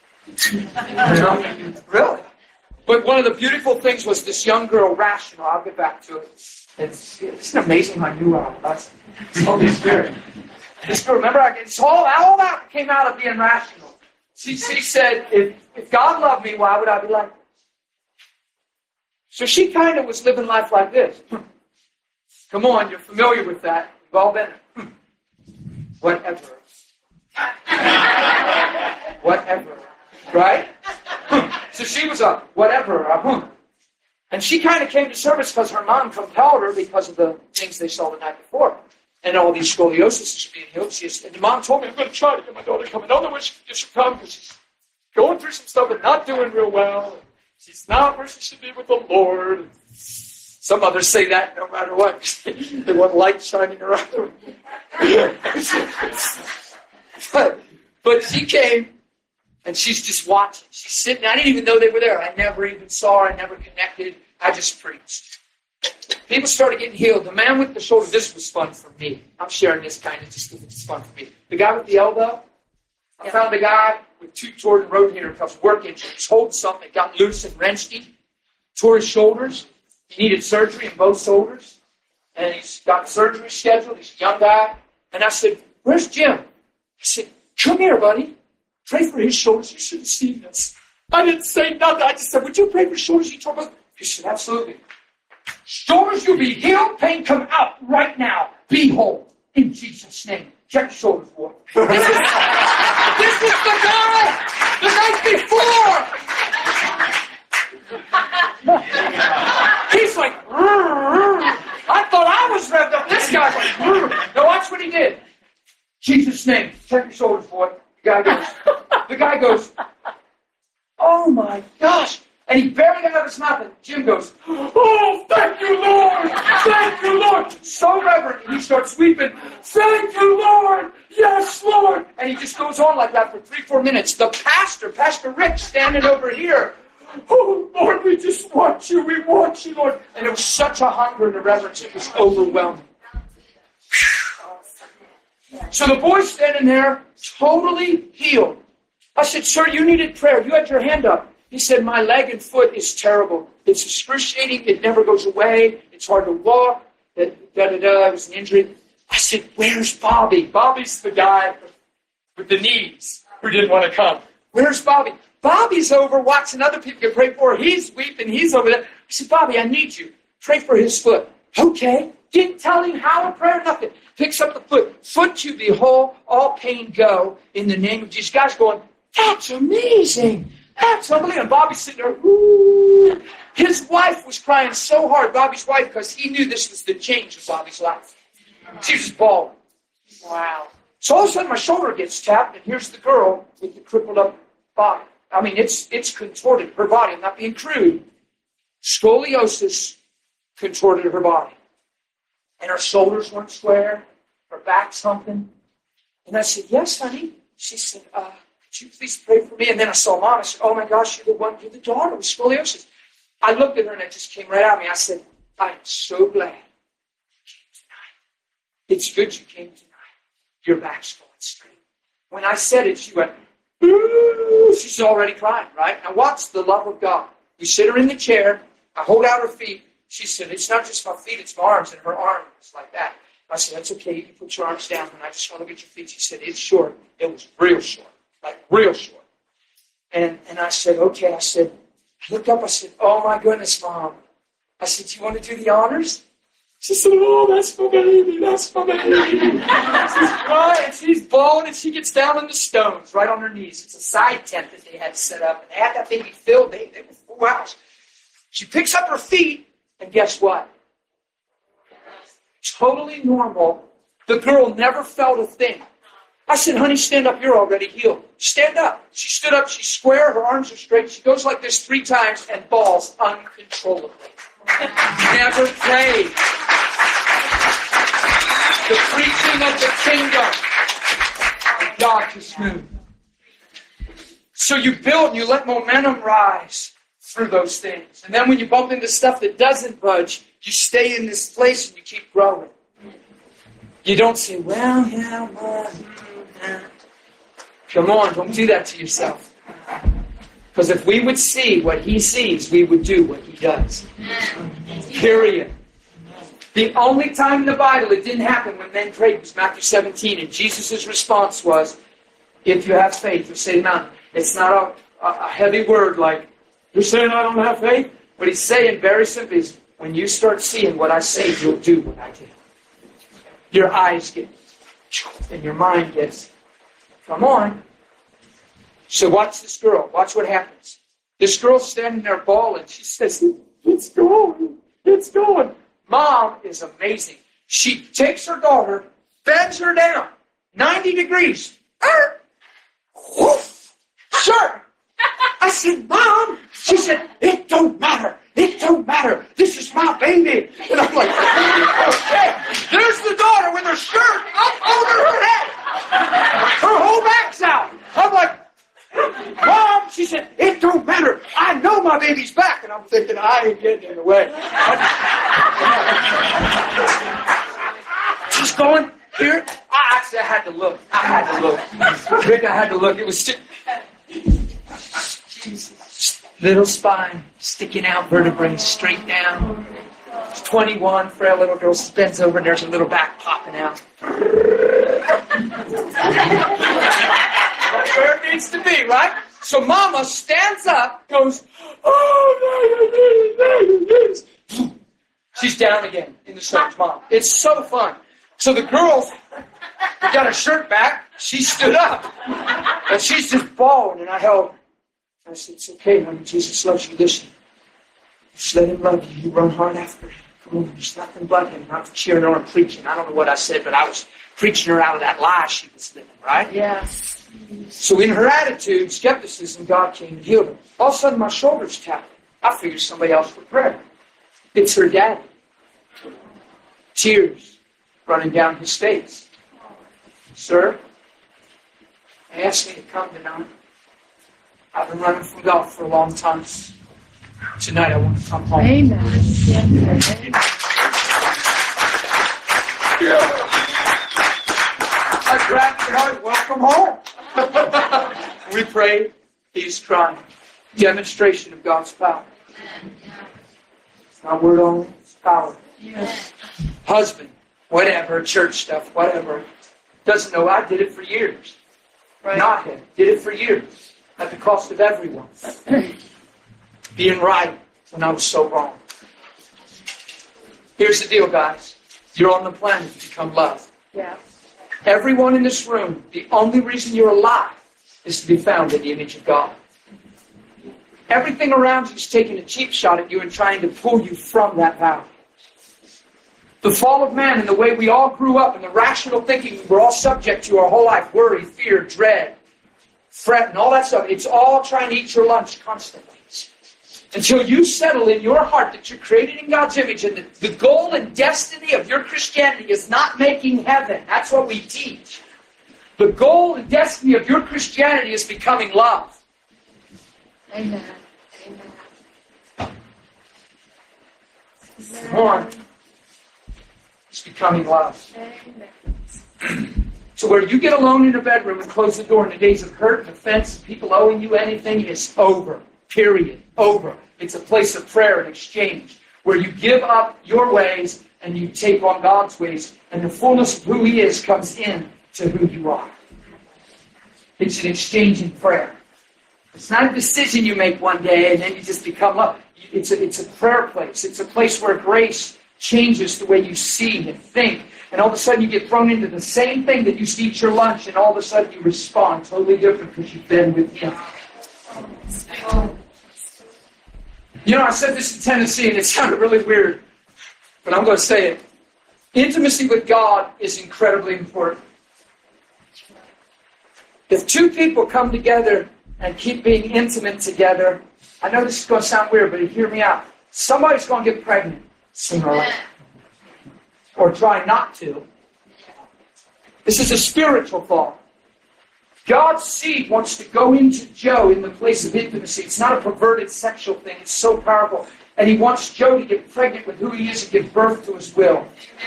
Really? But one of the beautiful things was this young girl, Rational. I'll get back to it. It's amazing how I knew her. That's Holy Spirit. This girl, remember, it's all that came out of being rational. She said, if God loved me, why would I be like this? So she kind of was living life like this. Come on, you're familiar with that. You've all been there. Whatever. Whatever. Right? So she was a whatever. And she kind of came to service because her mom compelled her because of the things they saw the night before. And all these scoliosis is being healed. And the mom told me, I'm going to try to get my daughter to come. And otherwise she should come because she's going through some stuff and not doing real well. She's not where she should be with the Lord. Some others say that no matter what. They want light shining around them. But she came, and she's just watching. She's sitting. I didn't even know they were there. I never even saw her. I never connected. I just preached. People started getting healed. The man with the shoulder, this was fun for me. I'm sharing this kind of just because it's fun for me. The guy with the elbow, I found a guy with 2 torn rotator cuffs, work injury. He's holding something that got loose and wrenched him. Tore his shoulders. He needed surgery in both shoulders. And he's got surgery scheduled. He's a young guy. And I said, where's Jim? He said, come here, buddy. Pray for his shoulders. You should have seen this. I didn't say nothing. I just said, would you pray for his shoulders? He said, absolutely. Shoulders, you'll be healed. Pain come out right now. Be whole. In Jesus' name. Check your shoulders, boy. This is the guy the night before. He's like, I thought I was revved up. This guy's like, no, watch what he did. Jesus' name. Check your shoulders, boy. The guy goes, oh my gosh. And he barely got out of his mouth, and Jim goes, oh, thank you, Lord! Thank you, Lord! So reverent. And he starts weeping, thank you, Lord! Yes, Lord! And he just goes on like that for 3-4 minutes. The Pastor Rick, standing over here, oh, Lord, we just want you. We want you, Lord. And it was such a hunger and a reverence. It was overwhelming. So the boy's standing there, totally healed. I said, sir, you needed prayer. You had your hand up. He said, my leg and foot is terrible. It's excruciating. It never goes away. It's hard to walk. It was an injury. I said, where's Bobby? Bobby's the guy with the knees who didn't want to come. Where's Bobby? Bobby's over watching other people get prayed for. He's weeping. He's over there. I said, Bobby, I need you. Pray for his foot. Okay. Didn't tell him how to pray or nothing. Picks up the foot. Foot to be whole. All pain go in the name of Jesus. Guys going, that's amazing. That's unbelievable. And Bobby's sitting there, ooh. His wife was crying so hard, Bobby's wife, because he knew this was the change of Bobby's life. She was bawling. Wow. So all of a sudden my shoulder gets tapped, and here's the girl with the crippled up body. I mean, it's contorted, her body. I'm not being crude. Scoliosis contorted her body. And her shoulders weren't square, her back's humping. And I said, yes, honey. She said, could you please pray for me? And then I saw Mom. I said, oh my gosh, you're the daughter with scoliosis. I looked at her and it just came right out of me. I said, I'm so glad you came tonight. It's good you came tonight. Your back's going straight. When I said it, she went, ooh. She's already crying, right? Now watch the love of God. We sit her in the chair. I hold out her feet. She said, it's not just my feet, it's my arms. And her arm was like that. I said, that's okay. You can put your arms down. And I just want to look at your feet. She said, it's short. It was real short. Like real short. And I said, okay. I looked up, I said, oh my goodness, Mom. I said, do you want to do the honors? She said, oh, that's my baby, that's my baby. She's crying, she's bawling, and she gets down on the stones, right on her knees. It's a side tent that they had set up, and they had that baby filled. They were full house. She picks up her feet, and guess what? Totally normal. The girl never felt a thing. I said, honey, stand up. You're already healed. Stand up. She stood up. She's square. Her arms are straight. She goes like this 3 times and bawls uncontrollably. Never prayed. The preaching of the kingdom. God just moved. So you build and you let momentum rise through those things. And then when you bump into stuff that doesn't budge, you stay in this place and you keep growing. You don't say, well, yeah, well, yeah. Come on, don't do that to yourself. Because if we would see what he sees, we would do what he does. Period. The only time in the Bible it didn't happen when men prayed was Matthew 17, and Jesus' response was, if you have faith, you say none. It's not a heavy word like, you're saying I don't have faith? What he's saying very simply is, when you start seeing what I say, you'll do what I do. Your eyes get, and your mind gets, come on. So watch this girl. Watch what happens. This girl's standing there bawling. She says, it's going. It's going. Mom is amazing. She takes her daughter, bends her down, 90 degrees. Woof. Sure. I said, Mom. She said, it don't matter. It don't matter. This is my baby. And I'm like, okay. There's the daughter with her shirt up over her head. Her whole back's out. I'm like, Mom, she said, it don't matter. I know my baby's back. And I'm thinking, I ain't getting in the way. She's going, here. I had to look. I had to look. Rick, I had to look. It was just, little spine sticking out, vertebrae straight down. 21, frail little girl bends over and there's a little back popping out. That's where it needs to be, right? So Mama stands up, goes, oh, she's down again in the church, Mom. It's so fun. So the girl got her shirt back. She stood up. And she's just bawling, and I held her. I said, it's okay, honey. Jesus loves you. Listen. Just let him love you. You run hard after him. Come on, there's nothing but him. Not cheering her on preaching. I don't know what I said, but I was preaching her out of that lie she was living, right? Yes. So in her attitude, skepticism, God came and healed her. All of a sudden, my shoulders tapped. I figured somebody else would pray. It's her daddy. Tears running down his face. Sir, they asked me to come tonight. I've been running from God for a long time. Tonight I want to come home. Amen. Yes. I grabbed her heart. Welcome home. We prayed. He's crying. Demonstration of God's power. It's not word only. It's power. Yes. Husband, whatever, church stuff, whatever. Doesn't know I did it for years. Right. Not him. Did it for years. At the cost of everyone. Being right when I was so wrong. Here's the deal, guys. You're on the planet to become love. Yeah. Everyone in this room, the only reason you're alive is to be found in the image of God. Everything around you is taking a cheap shot at you and trying to pull you from that valley. The fall of man and the way we all grew up and the rational thinking we were all subject to our whole life, worry, fear, dread, fret, and all that stuff, it's all trying to eat your lunch constantly. Until you settle in your heart that you're created in God's image and that the goal and destiny of your Christianity is not making heaven. That's what we teach. The goal and destiny of your Christianity is becoming love. Amen. Amen. Come on. It's becoming love. Amen. So where you get alone in a bedroom and close the door and the days of hurt and offense, people owing you anything, is over. Period. Over. It's a place of prayer and exchange where you give up your ways and you take on God's ways, and the fullness of who He is comes in to who you are. It's an exchange in prayer. It's not a decision you make one day and then you just become love. It's a prayer place. It's a place where grace changes the way you see and think. And all of a sudden you get thrown into the same thing that you used to eat your lunch, and all of a sudden you respond totally different because you've been with Him. You know, I said this in Tennessee and it sounded really weird, but I'm going to say it. Intimacy with God is incredibly important. If two people come together and keep being intimate together, I know this is going to sound weird, but hear me out. Somebody's going to get pregnant sooner or later. Or try not to. This is a spiritual thought. God's seed wants to go into Joe in the place of intimacy. It's not a perverted sexual thing. It's so powerful. And he wants Joe to get pregnant with who he is and give birth to his will.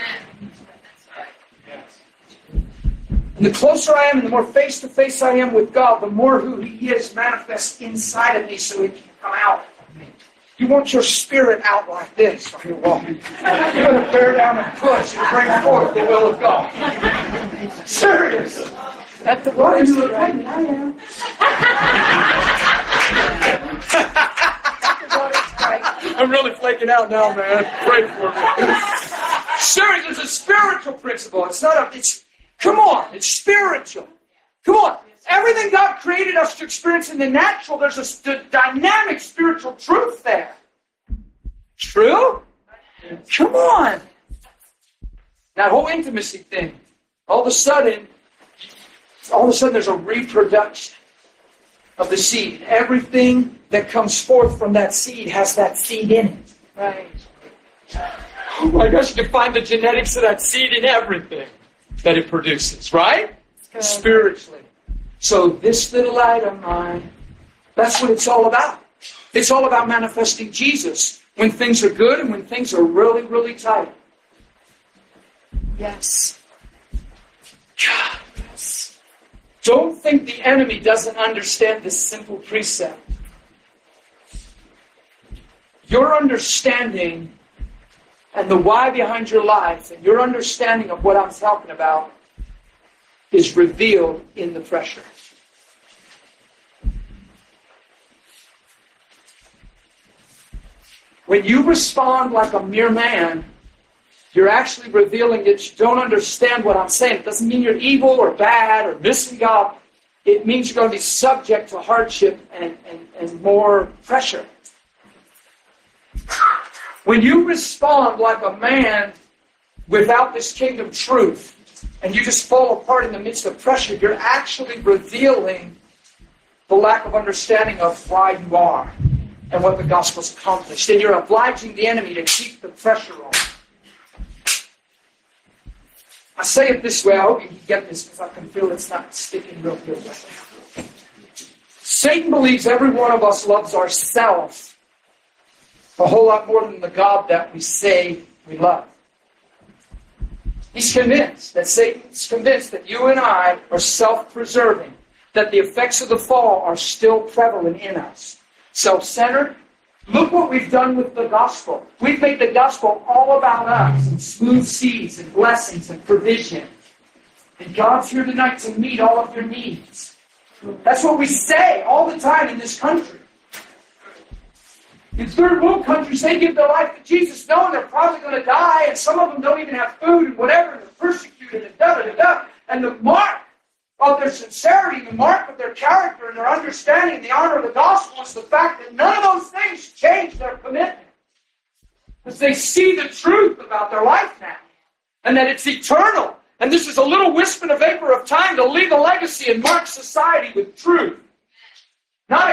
And the closer I am and the more face-to-face I am with God, the more who he is manifests inside of me so he can come out of me. You want your spirit out like this when you're walking. You're going to bear down and push and bring forth the will of God. Serious. At the what you look like, I am. I'm really flaking out now, man. Pray for me. Serious, it's a spiritual principle. It's not a, it's, come on, it's spiritual. Come on. Everything God created us to experience in the natural, there's a dynamic spiritual truth there. True? Come on. That whole intimacy thing, all of a sudden there's a reproduction of the seed. Everything that comes forth from that seed has that seed in it. Right. Oh my gosh, you can find the genetics of that seed in everything that it produces, right? Spiritually. So this little light of mine, that's what it's all about. It's all about manifesting Jesus when things are good and when things are really, really tight. Yes. God. Don't think the enemy doesn't understand this simple precept. Your understanding and the why behind your life and your understanding of what I'm talking about is revealed in the pressure. When you respond like a mere man, you're actually revealing that you don't understand what I'm saying. It doesn't mean you're evil or bad or missing God. It means you're going to be subject to hardship and more pressure. When you respond like a man without this kingdom truth, and you just fall apart in the midst of pressure, you're actually revealing the lack of understanding of why you are and what the gospel's accomplished. And you're obliging the enemy to keep the pressure on. I say it this way, I hope you can get this because I can feel it's not sticking real good. Satan believes every one of us loves ourselves a whole lot more than the God that we say we love. He's convinced that Satan's convinced that you and I are self-preserving, that the effects of the fall are still prevalent in us. Self-centered. Look what we've done with the gospel. We've made the gospel all about us and smooth seas and blessings and provision. And God's here tonight to meet all of your needs. That's what we say all the time in this country. In third world countries, they give their life to Jesus knowing they're probably going to die, and some of them don't even have food and whatever, and they're persecuted and da-da-da-da. And the mark of their sincerity, the mark of their character and their understanding, the honor of the gospel is the fact that none of those things change their commitment. Because they see the truth about their life now, and that it's eternal. And this is a little wisp and a vapor of time to leave a legacy and mark society with truth. Not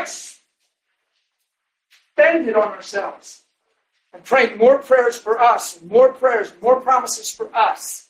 expend it on ourselves. And pray more prayers for us, and more prayers, more promises for us.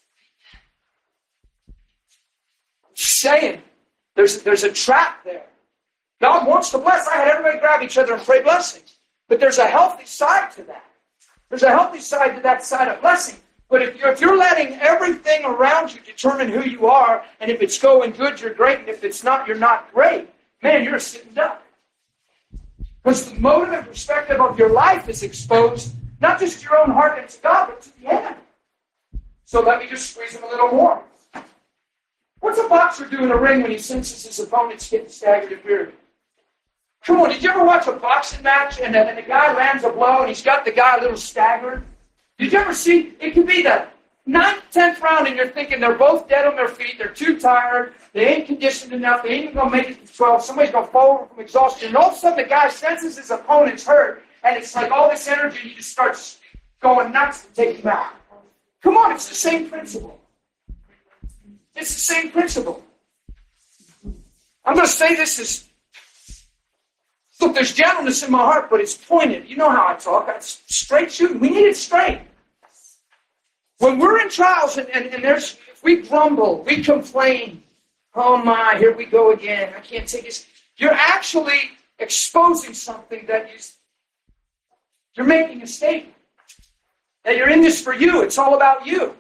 Saying there's a trap there. God wants to bless. I had everybody grab each other and pray blessings. But there's a healthy side to that. There's a healthy side to that side of blessing. But if you're letting everything around you determine who you are, and if it's going good, you're great, and if it's not, you're not great, man, you're a sitting duck. Because the motive and perspective of your life is exposed, not just to your own heart and to God, but to the enemy. So let me just squeeze him a little more. What's a boxer do in a ring when he senses his opponent's getting staggered and weary? Come on, did you ever watch a boxing match and the guy lands a blow and he's got the guy a little staggered? Did you ever see, it could be the 9th, 10th round and you're thinking they're both dead on their feet, they're too tired, they ain't conditioned enough, they ain't even going to make it to 12, somebody's going to fall over from exhaustion, and all of a sudden the guy senses his opponent's hurt, and it's like all this energy, and he just starts going nuts to take him out. Come on, it's the same principle. It's the same principle. I'm going to say this as, look, there's gentleness in my heart, but it's pointed. You know how I talk. It's straight shooting. We need it straight. When we're in trials and there's, if we grumble, we complain, oh my, here we go again, I can't take this. You're actually exposing something that you're making a statement. That you're in this for you. It's all about you.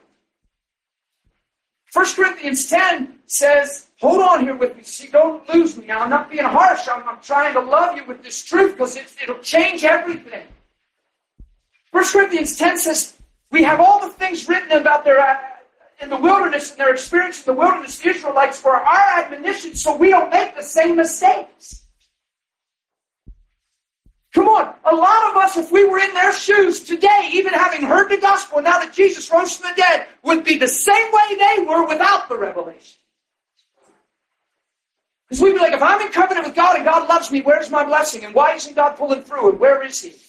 1 Corinthians 10 says, hold on here with me. See, don't lose me. Now, I'm not being harsh. I'm trying to love you with this truth because it'll change everything. 1 Corinthians 10 says, we have all the things written about their in the wilderness and their experience in the wilderness, the Israelites, for our admonition so we don't make the same mistakes. Come on, a lot of us, if we were in their shoes today, even having heard the gospel, now that Jesus rose from the dead, would be the same way they were without the revelation. Because we'd be like, if I'm in covenant with God and God loves me, where's my blessing? And why isn't God pulling through? And where is He?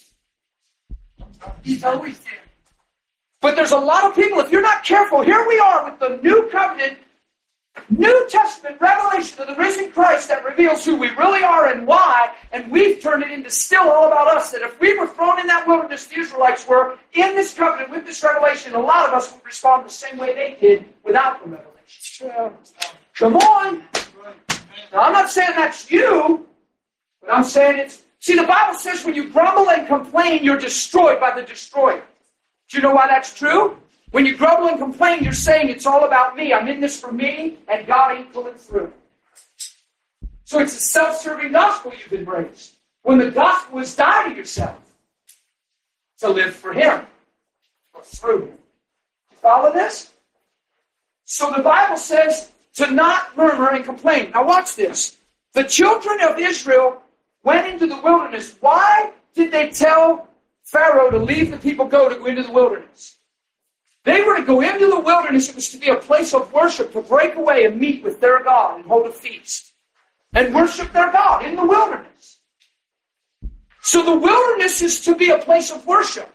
He's always there. But there's a lot of people, if you're not careful, here we are with the new covenant, New Testament revelation of the risen Christ that reveals who we really are and why, and we've turned it into still all about us, that if we were thrown in that wilderness, the Israelites were, in this covenant, with this revelation, a lot of us would respond the same way they did without the revelation. Come on! Now, I'm not saying that's you, but I'm saying it's... See, the Bible says when you grumble and complain, you're destroyed by the destroyer. Do you know why that's true? When you grumble and complain, you're saying it's all about me. I'm in this for me, and God ain't pulling through. So it's a self-serving gospel you've embraced. When the gospel is die to yourself to live for Him or through Him. You follow this? So the Bible says to not murmur and complain. Now watch this. The children of Israel went into the wilderness. Why did they tell Pharaoh to leave the people go into the wilderness? They were to go into the wilderness. It was to be a place of worship, to break away and meet with their God and hold a feast and worship their God in the wilderness. So the wilderness is to be a place of worship.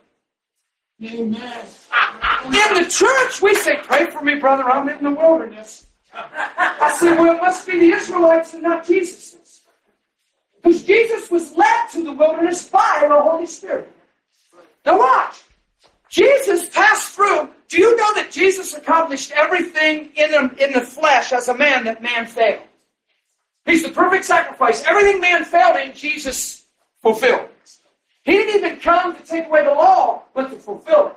Amen. In the church, we say, pray for me, brother, I'm in the wilderness. I say, well, it must be the Israelites and not Jesus's. Because Jesus was led to the wilderness by the Holy Spirit. Now watch. Jesus passed through. Do you know that Jesus accomplished everything in the flesh as a man that man failed? He's the perfect sacrifice. Everything man failed in, Jesus fulfilled. He didn't even come to take away the law, but to fulfill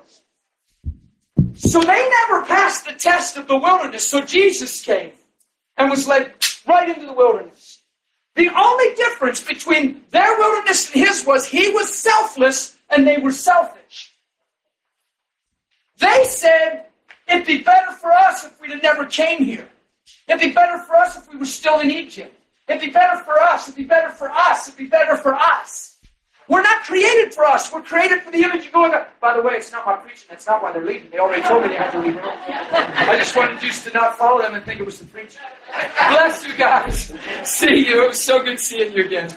it. So they never passed the test of the wilderness. So Jesus came and was led right into the wilderness. The only difference between their wilderness and his was he was selfless and they were selfish. They said, it'd be better for us if we'd have never came here. It'd be better for us if we were still in Egypt. It'd be better for us. It'd be better for us. It'd be better for us. We're not created for us. We're created for the image of God. By the way, it's not my preaching. That's not why they're leaving. They already told me they had to leave. I just wanted you to not follow them and think it was the preaching. Bless you guys. See you. It was so good seeing you again.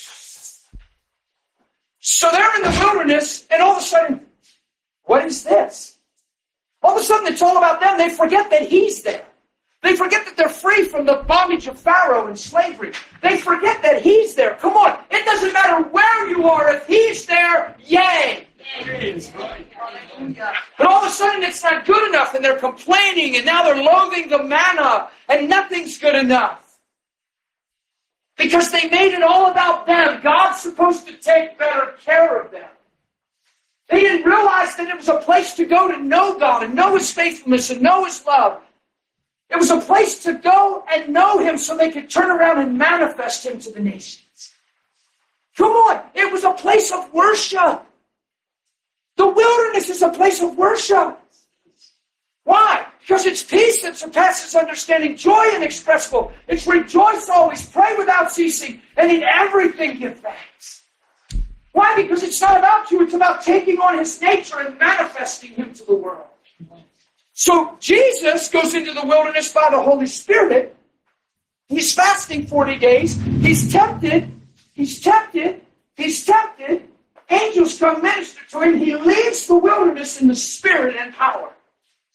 So they're in the wilderness, and all of a sudden, what is this? All of a sudden, it's all about them. They forget that He's there. They forget that they're free from the bondage of Pharaoh and slavery. They forget that He's there. Come on. It doesn't matter where you are. If He's there, yay. But all of a sudden, it's not good enough, and they're complaining, and now they're loathing the manna, and nothing's good enough. Because they made it all about them. God's supposed to take better care of them. They didn't realize that it was a place to go to know God and know His faithfulness and know His love. It was a place to go and know Him so they could turn around and manifest Him to the nations. Come on, it was a place of worship. The wilderness is a place of worship. Why? Because it's peace that surpasses understanding, joy inexpressible. It's rejoice always, pray without ceasing, and in everything give thanks. Why? Because it's not about you, it's about taking on His nature and manifesting Him to the world. So Jesus goes into the wilderness by the Holy Spirit. He's fasting 40 days. He's tempted. He's tempted. He's tempted. Angels come minister to him. He leaves the wilderness in the spirit and power.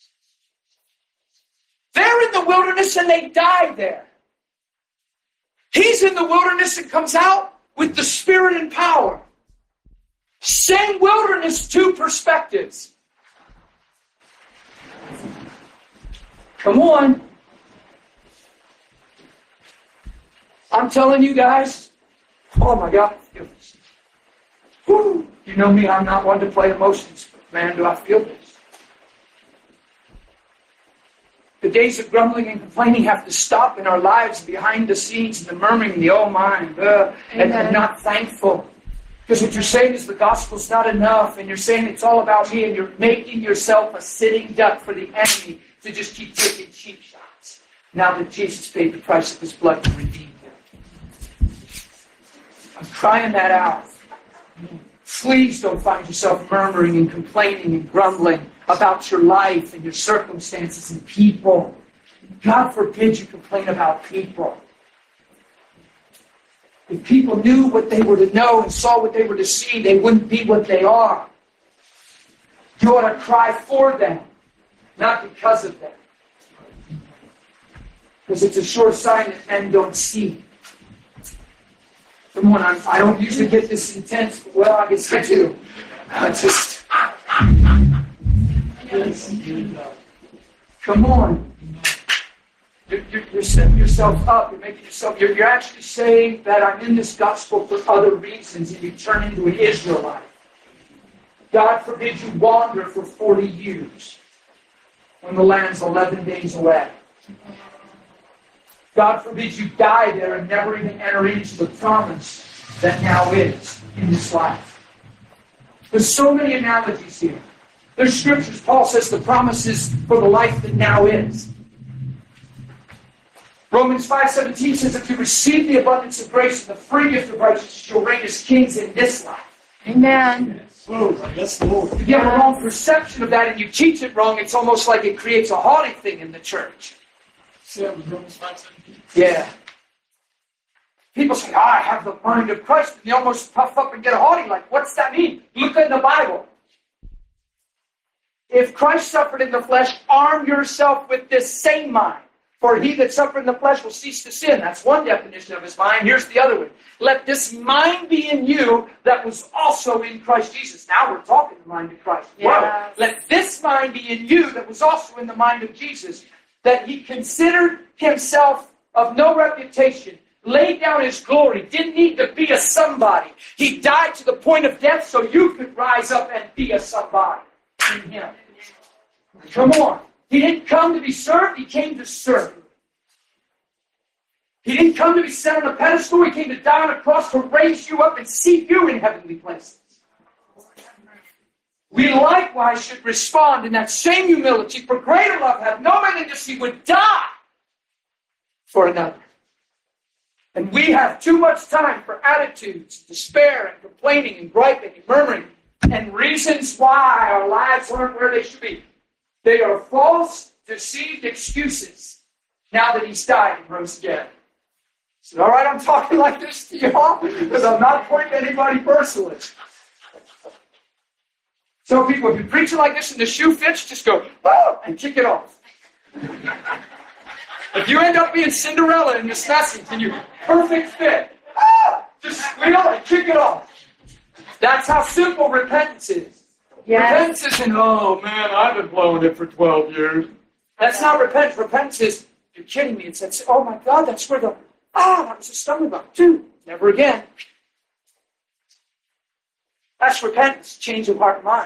They're in the wilderness and they die there. He's in the wilderness and comes out with the Spirit and power. Same wilderness, two perspectives. Come on. I'm telling you guys, oh my God, I feel this. Whew. You know me, I'm not one to play emotions, but man, do I feel this. The days of grumbling and complaining have to stop in our lives, behind the scenes, the murmuring, the oh my, and not thankful. Because what you're saying is the gospel's not enough, and you're saying it's all about me, and you're making yourself a sitting duck for the enemy to just keep taking cheap shots. Now that Jesus paid the price of his blood to redeem them. I'm crying that out. Please don't find yourself murmuring and complaining and grumbling about your life and your circumstances and people. God forbid you complain about people. If people knew what they were to know and saw what they were to see, they wouldn't be what they are. You ought to cry for them, not because of them. Because it's a sure sign that men don't see. Come on, I don't usually get this intense, but well, I guess I do. Come on. You're setting yourself up. You're making yourself. You're actually saying that I'm in this gospel for other reasons, and you turn into an Israelite. God forbid you wander for 40 years when the land's 11 days away. God forbid you die there and never even enter into the promise that now is in this life. There's so many analogies here. There's scriptures. Paul says the promise is for the life that now is. Romans 5:17 says if you receive the abundance of grace and the free gift of righteousness, you'll reign as kings in this life. Amen. Yes, Lord. If you have a wrong perception of that and you teach it wrong, it's almost like it creates a haughty thing in the church. See that was Romans 5:17? Yeah. People say, I have the mind of Christ, and they almost puff up and get haughty. Like, what's that mean? Look in the Bible. If Christ suffered in the flesh, arm yourself with this same mind. For he that suffered in the flesh will cease to sin. That's one definition of his mind. Here's the other one. Let this mind be in you that was also in Christ Jesus. Now we're talking the mind of Christ. Yes. Let this mind be in you that was also in the mind of Jesus. That he considered himself of no reputation, laid down his glory, didn't need to be a somebody. He died to the point of death so you could rise up and be a somebody in him. Come on. He didn't come to be served, he came to serve. He didn't come to be set on a pedestal, he came to die on a cross to raise you up and seat you in heavenly places. We likewise should respond in that same humility, for greater love hath no man than this, he would die for another. And we have too much time for attitudes, despair, and complaining, and griping, and murmuring, and reasons why our lives aren't where they should be. They are false, deceived excuses now that he's died and rose again. Is it all right I'm talking like this to y'all? Because I'm not pointing at anybody personally. So people, if you're preaching like this and the shoe fits, just go, oh, and kick it off. If you end up being Cinderella in this message and you perfect fit, just squeal and kick it off. That's how simple repentance is. Yes. Repentance isn't, oh man, I've been blowing it for 12 years. That's not repentance. Repentance is, you're kidding me. It's, oh my God, that's where that was a stumbling block too. Never again. That's repentance, change of heart and mind.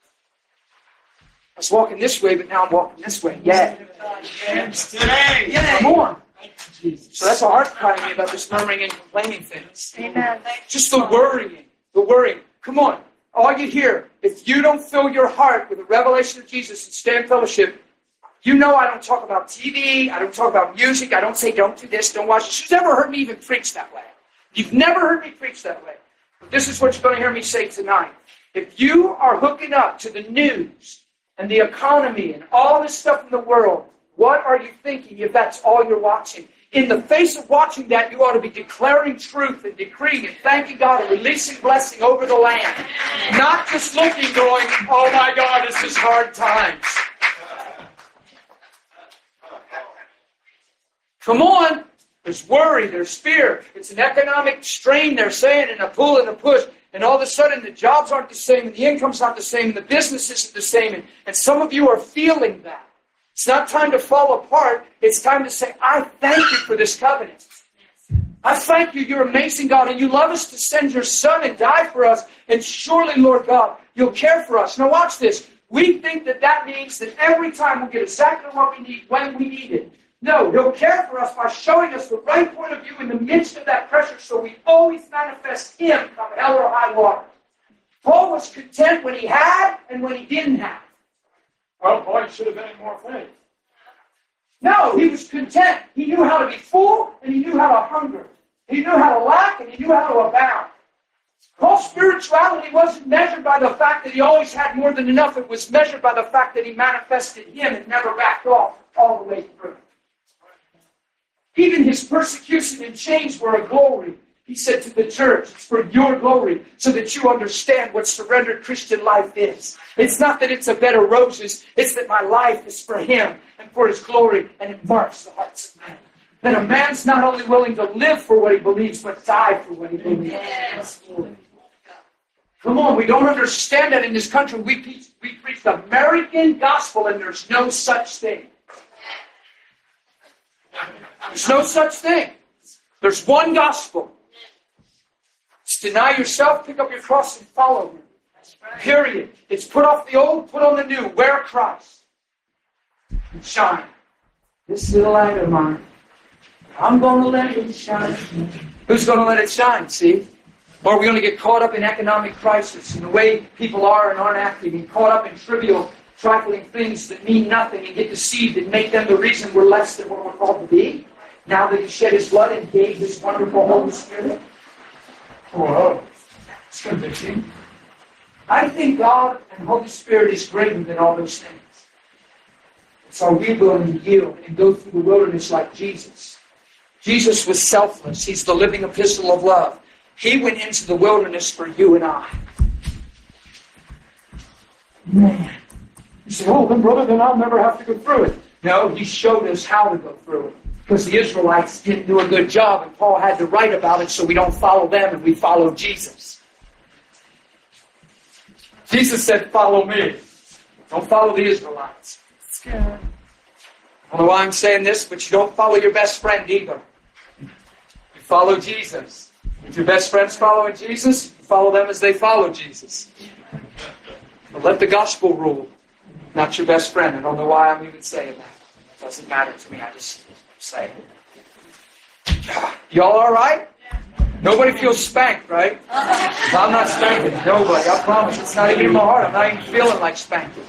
I was walking this way, but now I'm walking this way. Yeah. Yes, today. Yeah, come on. Thank you, Jesus. So that's what heart's crying me about this murmuring and complaining things. Amen. Just the worrying. The worrying. Come on. All you hear, if you don't fill your heart with the revelation of Jesus and stay in fellowship, you know I don't talk about TV, I don't talk about music, I don't say don't do this, don't watch this. You've never heard me even preach that way. You've never heard me preach that way. But this is what you're going to hear me say tonight. If you are hooking up to the news and the economy and all this stuff in the world, what are you thinking if that's all you're watching? In the face of watching that, you ought to be declaring truth and decreeing and thanking God and releasing blessing over the land. Not just looking, going, oh my God, this is hard times. Come on. There's worry, there's fear. It's an economic strain, they're saying, and a pull and a push. And all of a sudden, the jobs aren't the same, and the income's not the same, and the business isn't the same. And some of you are feeling that. It's not time to fall apart. It's time to say, I thank you for this covenant. I thank you, you're amazing, God, and you love us to send your Son and die for us. And surely, Lord God, you'll care for us. Now watch this. We think that means that every time we'll get exactly what we need when we need it. No, he'll care for us by showing us the right point of view in the midst of that pressure, so we always manifest him come hell or high water. Paul was content when he had and when he didn't have. Well, boy, you should have been in more faith. No, he was content. He knew how to be full and he knew how to hunger. He knew how to lack and he knew how to abound. Paul's spirituality wasn't measured by the fact that he always had more than enough. It was measured by the fact that he manifested him and never backed off all the way through. Even his persecution and chains were a glory. He said to the church, it's for your glory, so that you understand what surrendered Christian life is. It's not that it's a bed of roses, it's that my life is for him and for his glory, and it marks the hearts of men. That a man's not only willing to live for what he believes, but die for what he believes. Yes. Come on, we don't understand that in this country. We preach the American gospel, and there's no such thing. There's no such thing. There's one gospel. It's deny yourself, pick up your cross, and follow him. Period. It's put off the old, put on the new. Wear Christ. And shine. This little light of mine, I'm going to let it shine. Who's going to let it shine, see? Or are we going to get caught up in economic crisis and the way people are and aren't acting, and caught up in trivial, trifling things that mean nothing, and get deceived and make them the reason we're less than what we're called to be? Now that he shed his blood and gave his wonderful Holy Spirit? Whoa, it's convicting. I think God and Holy Spirit is greater than all those things. So are we willing to yield and go through the wilderness like Jesus? Jesus was selfless. He's the living epistle of love. He went into the wilderness for you and I. Man. You say, oh, then brother, then I'll never have to go through it. No, he showed us how to go through it. Because the Israelites didn't do a good job, and Paul had to write about it so we don't follow them and we follow Jesus. Jesus said, follow me. Don't follow the Israelites. That's good. I don't know why I'm saying this, but you don't follow your best friend either. You follow Jesus. If your best friend's following Jesus, you follow them as they follow Jesus. But let the gospel rule, not your best friend. I don't know why I'm even saying that. It doesn't matter to me. I just say it. Y'all all right? Nobody feels spanked, right? I'm not spanking nobody. I promise. It's not even in my heart. I'm not even feeling like spanking.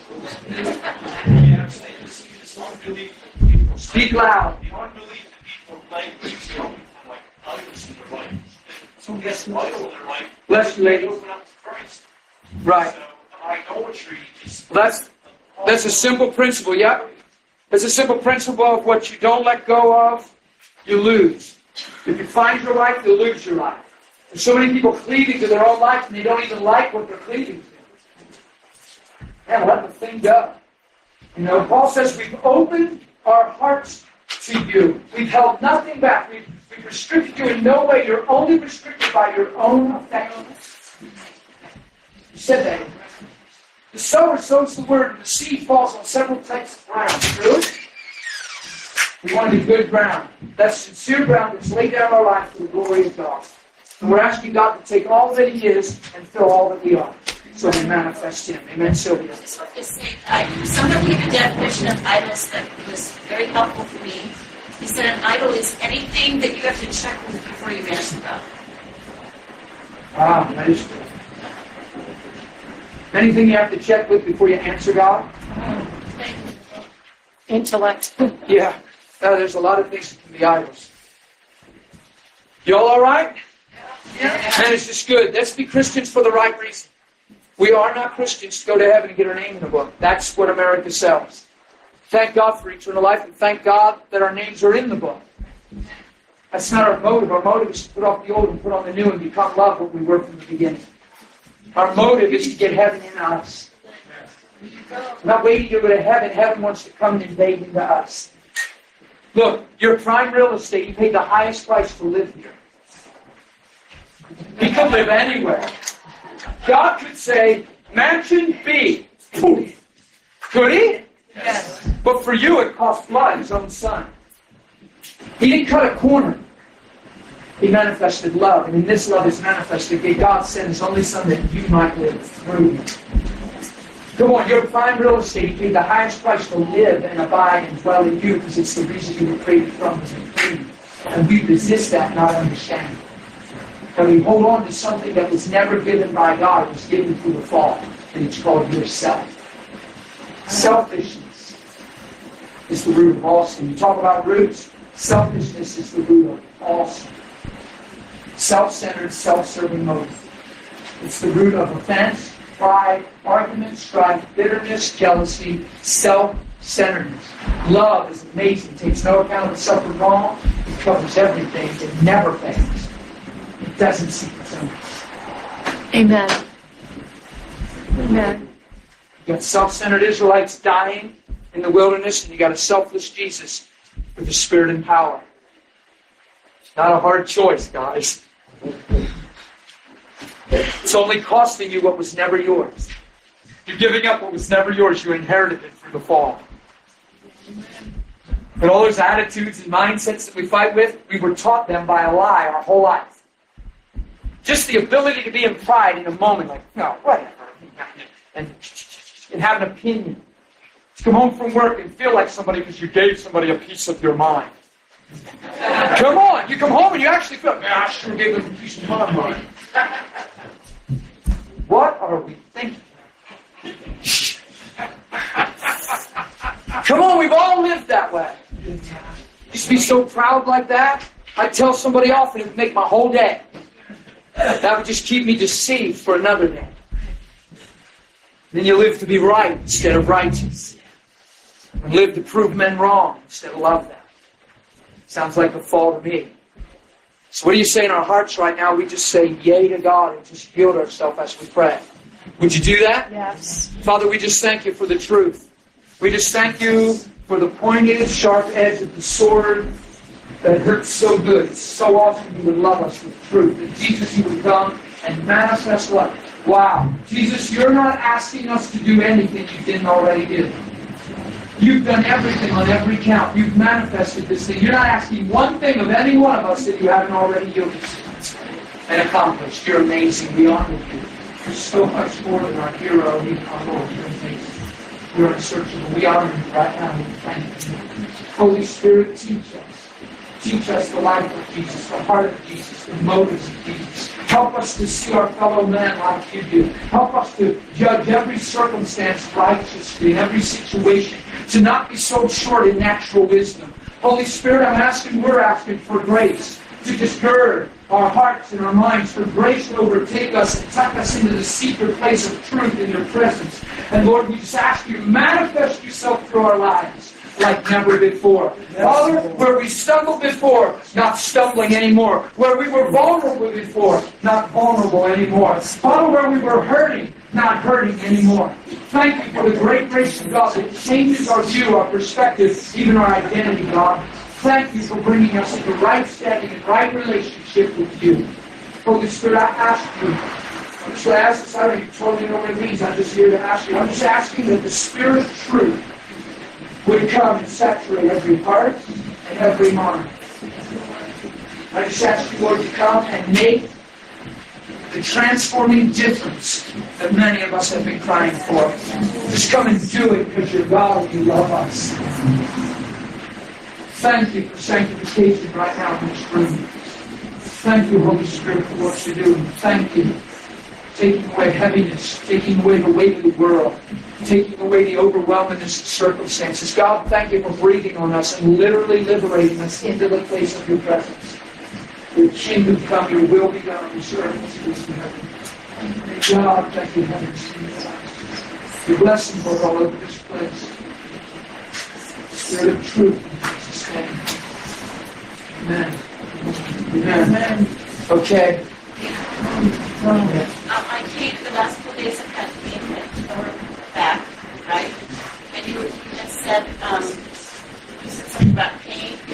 Speak loud. The unbelief that people think is like others in their life. So that's vital in their life. Bless you, lady. Open up to Christ. Right. So idolatry is. That's a simple principle, yeah? It's a simple principle of what you don't let go of, you lose. If you find your life, you'll lose your life. There's so many people cleaving to their own life and they don't even like what they're cleaving to. Man, let the thing go. You know, Paul says we've opened our hearts to you. We've held nothing back. We've restricted you in no way. You're only restricted by your own affections. You said that. The sower sows the word, and the seed falls on several types of ground. True? We want to be good ground. That's sincere ground that's laid down our life for the glory of God. And we're asking God to take all that He is and fill all that we are, so we manifest Him. Amen, Sylvia. I just want to say, someone gave a definition of idols that was very helpful for me. He said an idol is anything that you have to check with before you answer God. Ah, that is true. Anything you have to check with before you answer God? Intellect. Yeah. There's a lot of things that can be idols. Y'all all right? Yeah. Man, it's just good. Let's be Christians for the right reason. We are not Christians to go to heaven and get our name in the book. That's what America sells. Thank God for eternal life, and thank God that our names are in the book. That's not our motive. Our motive is to put off the old and put on the new and become love what we were from the beginning. Our motive is to get heaven in us. We're not waiting to go to heaven. Heaven wants to come and invade into us. Look, you're prime real estate. You paid the highest price to live here. He could live anywhere. God could say, Mansion B. Poof. Could he? Yes. But for you, it cost blood, his own son. He didn't cut a corner. He manifested love. And in this love is manifested that God sent his only son that you might live through him. Come on, you're prime real estate. He paid the highest price to live and abide and dwell in you because it's the reason you were created from is in freedom. And we resist that, not understand. And we hold on to something that was never given by God. It was given through the fall. And it's called yourself. Selfishness is the root of all sin. You talk about roots. Selfishness is the root of all sin. Self-centered, self-serving motive. It's the root of offense, pride, argument, strife, bitterness, jealousy, self-centeredness. Love is amazing. It takes no account of the suffered wrong. It covers everything. It never fails. It doesn't seek its own. Amen. Amen. You got self-centered Israelites dying in the wilderness, and you got a selfless Jesus with the Spirit and power. It's not a hard choice, guys. It's only costing you what was never yours. You're giving up what was never yours. You inherited it through the fall. And all those attitudes and mindsets that we fight with, we were taught them by a lie our whole life. Just the ability to be in pride in a moment, like, no, whatever. And have an opinion. To come home from work and feel like somebody because you gave somebody a piece of your mind. Come on, you come home and you actually feel, I sure gave them a piece of my mind. What are we thinking? Come on, we've all lived that way. Used to be so proud like that. I'd tell somebody off and it would make my whole day. That would just keep me deceived for another day. Then you live to be right instead of righteous. And live to prove men wrong instead of love them. Sounds like a fall to me. So what do you say in our hearts right now? We just say yay to God and just yield ourselves as we pray. Would you do that? Yes. Father, we just thank you for the truth. We just thank you for the pointed, sharp edge of the sword that hurts so good. So often you would love us with truth. That Jesus, you would come and manifest what? Wow. Jesus, you're not asking us to do anything you didn't already do. You've done everything on every count. You've manifested this thing. You're not asking one thing of any one of us that you haven't already yielded and accomplished. You're amazing. We honor you. You're so much more than our hero, even our Lord. You're amazing. You're unsearchable. We honor you right now. We thank you. Holy Spirit, teach us. Teach us the life of Jesus, the heart of Jesus, the motives of Jesus. Help us to see our fellow man like you do. Help us to judge every circumstance righteously in every situation, to not be so short in natural wisdom. Holy Spirit, we're asking for grace to just gird our hearts and our minds, for grace to overtake us and tuck us into the secret place of truth in your presence. And Lord, we just ask you to manifest yourself through our lives like never before. Father, where we stumbled before, not stumbling anymore. Where we were vulnerable before, not vulnerable anymore. Father, where we were hurting, not hurting anymore. Thank you for the great grace of God that changes our view, our perspective, even our identity, God. Thank you for bringing us into right standing and right relationship with you. Holy Spirit, I ask you, I'm just asking, sorry, you told me know what it means. I'm just here to ask you. I'm just asking that the Spirit of truth would come and saturate every heart and every mind. I just ask you, Lord, to come and make the transforming difference that many of us have been crying for. Just come and do it because you're God and you love us. Thank you for sanctification right now in this room. Thank you, Holy Spirit, for what you're doing. Thank you. Taking away heaviness, taking away the weight of the world, taking away the overwhelmingness of circumstances. God, thank you for breathing on us and literally liberating us into the place of your presence. Your kingdom come, your will be done on this earth as it is in heaven. God, thank you, heavens. Your blessing for all over this place. Spirit of truth in Jesus' name. Amen. Amen. Amen. Okay. I came the last 4 days of Pentecost and back, right? And you had said, you said something about pain.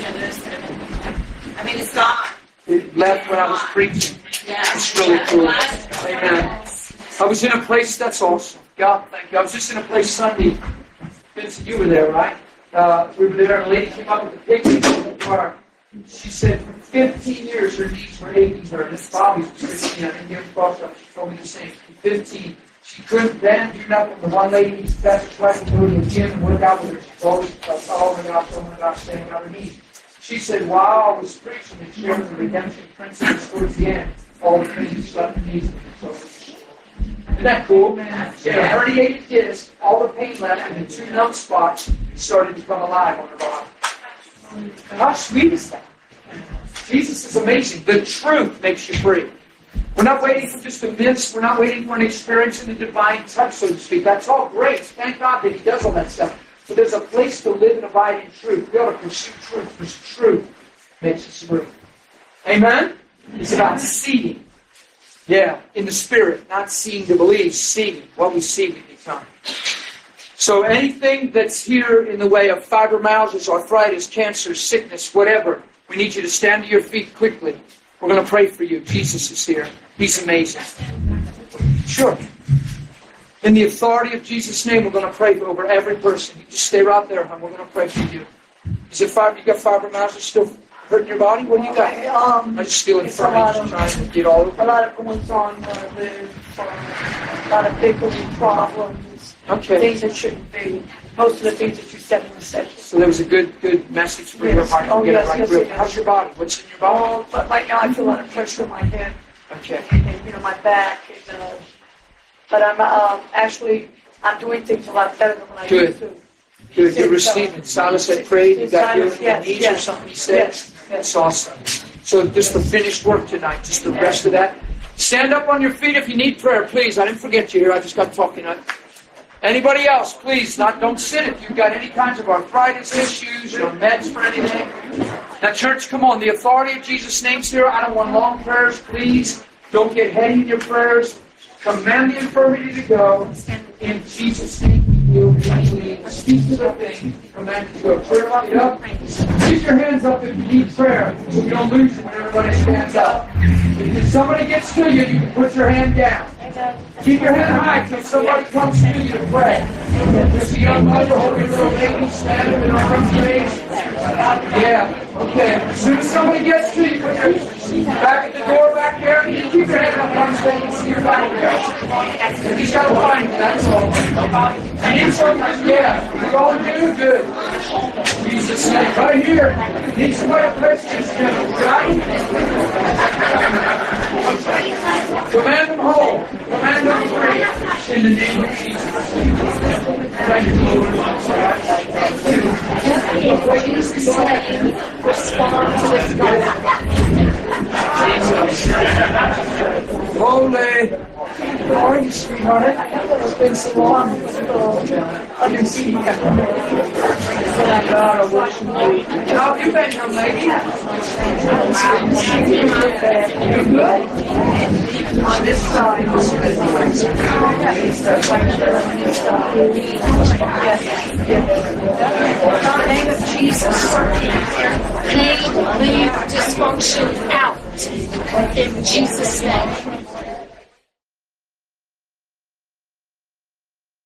left when I was preaching. Yeah. It's really cool. Amen. I was in a place, that's awesome. God, thank you. I was just in a place Sunday. Vincent, you were there, right? We were there, and a lady came up with a picture in the car. She said for 15 years her knees were aching her. This Bobby was 15. I didn't give a cross up. She told me the same. For 15. She couldn't bend, do nothing. The one lady, that's twice to go to the gym and work out with her. She's always following it out, staying on her knees. She said, while I was preaching and sharing the redemption principles towards the end, all the things left the knees. Isn't that cool, man? She had a herniated disc, all the pain left, and the 2 numb spots started to come alive on her body. How sweet is that? Jesus is amazing. The truth makes you free. We're not waiting for just a myth. We're not waiting for an experience in the divine touch, so to speak. That's all great. Thank God that He does all that stuff. But there's a place to live and abide in truth. We ought to pursue truth, because truth makes us free. Amen? It's about seeing. Yeah, in the Spirit, not seeing to believe, seeing. What we see, we become. So anything that's here in the way of fibromyalgia, arthritis, cancer, sickness, whatever, we need you to stand to your feet quickly. We're going to pray for you. Jesus is here. He's amazing. Sure. In the authority of Jesus' name, we're going to pray over every person. You just stay right there, hon. We're going to pray for you. Is it you got fibromyalgia still hurting your body? What do you got? I just feel infirmity, trying to get all over. A lot of goings on, a lot of big problems, Okay. things that shouldn't be. Most of the things that you said in the session. So there was a good message for your heart. Oh, Get it yes, right yes, grip. yes. How's your body? What's in your body? Oh, but right now I feel a lot of pressure on my head Okay. and my back. And, but I'm doing things a lot better than when I Good. used to. Good. You're receiving. Silas had prayed. You got healing in your Yes, knees or yes, something, he said? yes. That's awesome. So just the finished work tonight, just the rest of that. Stand up on your feet if you need prayer, please. I didn't forget you here. I just got talking. Anybody else, please, don't sit if you've got any kinds of arthritis issues or meds for anything. Now, church, come on. The authority of Jesus' name's here. I don't want long prayers, please. Don't get heady in your prayers. Command the infirmity to go. In Jesus' name, you speak to the thing. Command it to go. Prayer, get up. Keep your hands up if you need prayer, so you don't lose it when everybody stands up. If somebody gets to you, you can put your hand down. Keep your head high until somebody comes to you to pray. There's a young mother holding a little baby standing in arms raised. Yeah, okay. As soon as somebody gets to you, put your back at the door back there, keep your head up on stage and see your back there. You just gotta find it, that's all. You need something, yeah. You all do good. Jesus name, right here. Need somebody to press this down, right? Command them whole. Command them free. In the name of Jesus. Thank you, Lord. Respond to this Holy. How are you, sweetheart? It's been so long. I can see you. God, I worship you. How have you been, young lady? You're good? On this side. In the name of Jesus, pain, leave dysfunction out. In Jesus' name.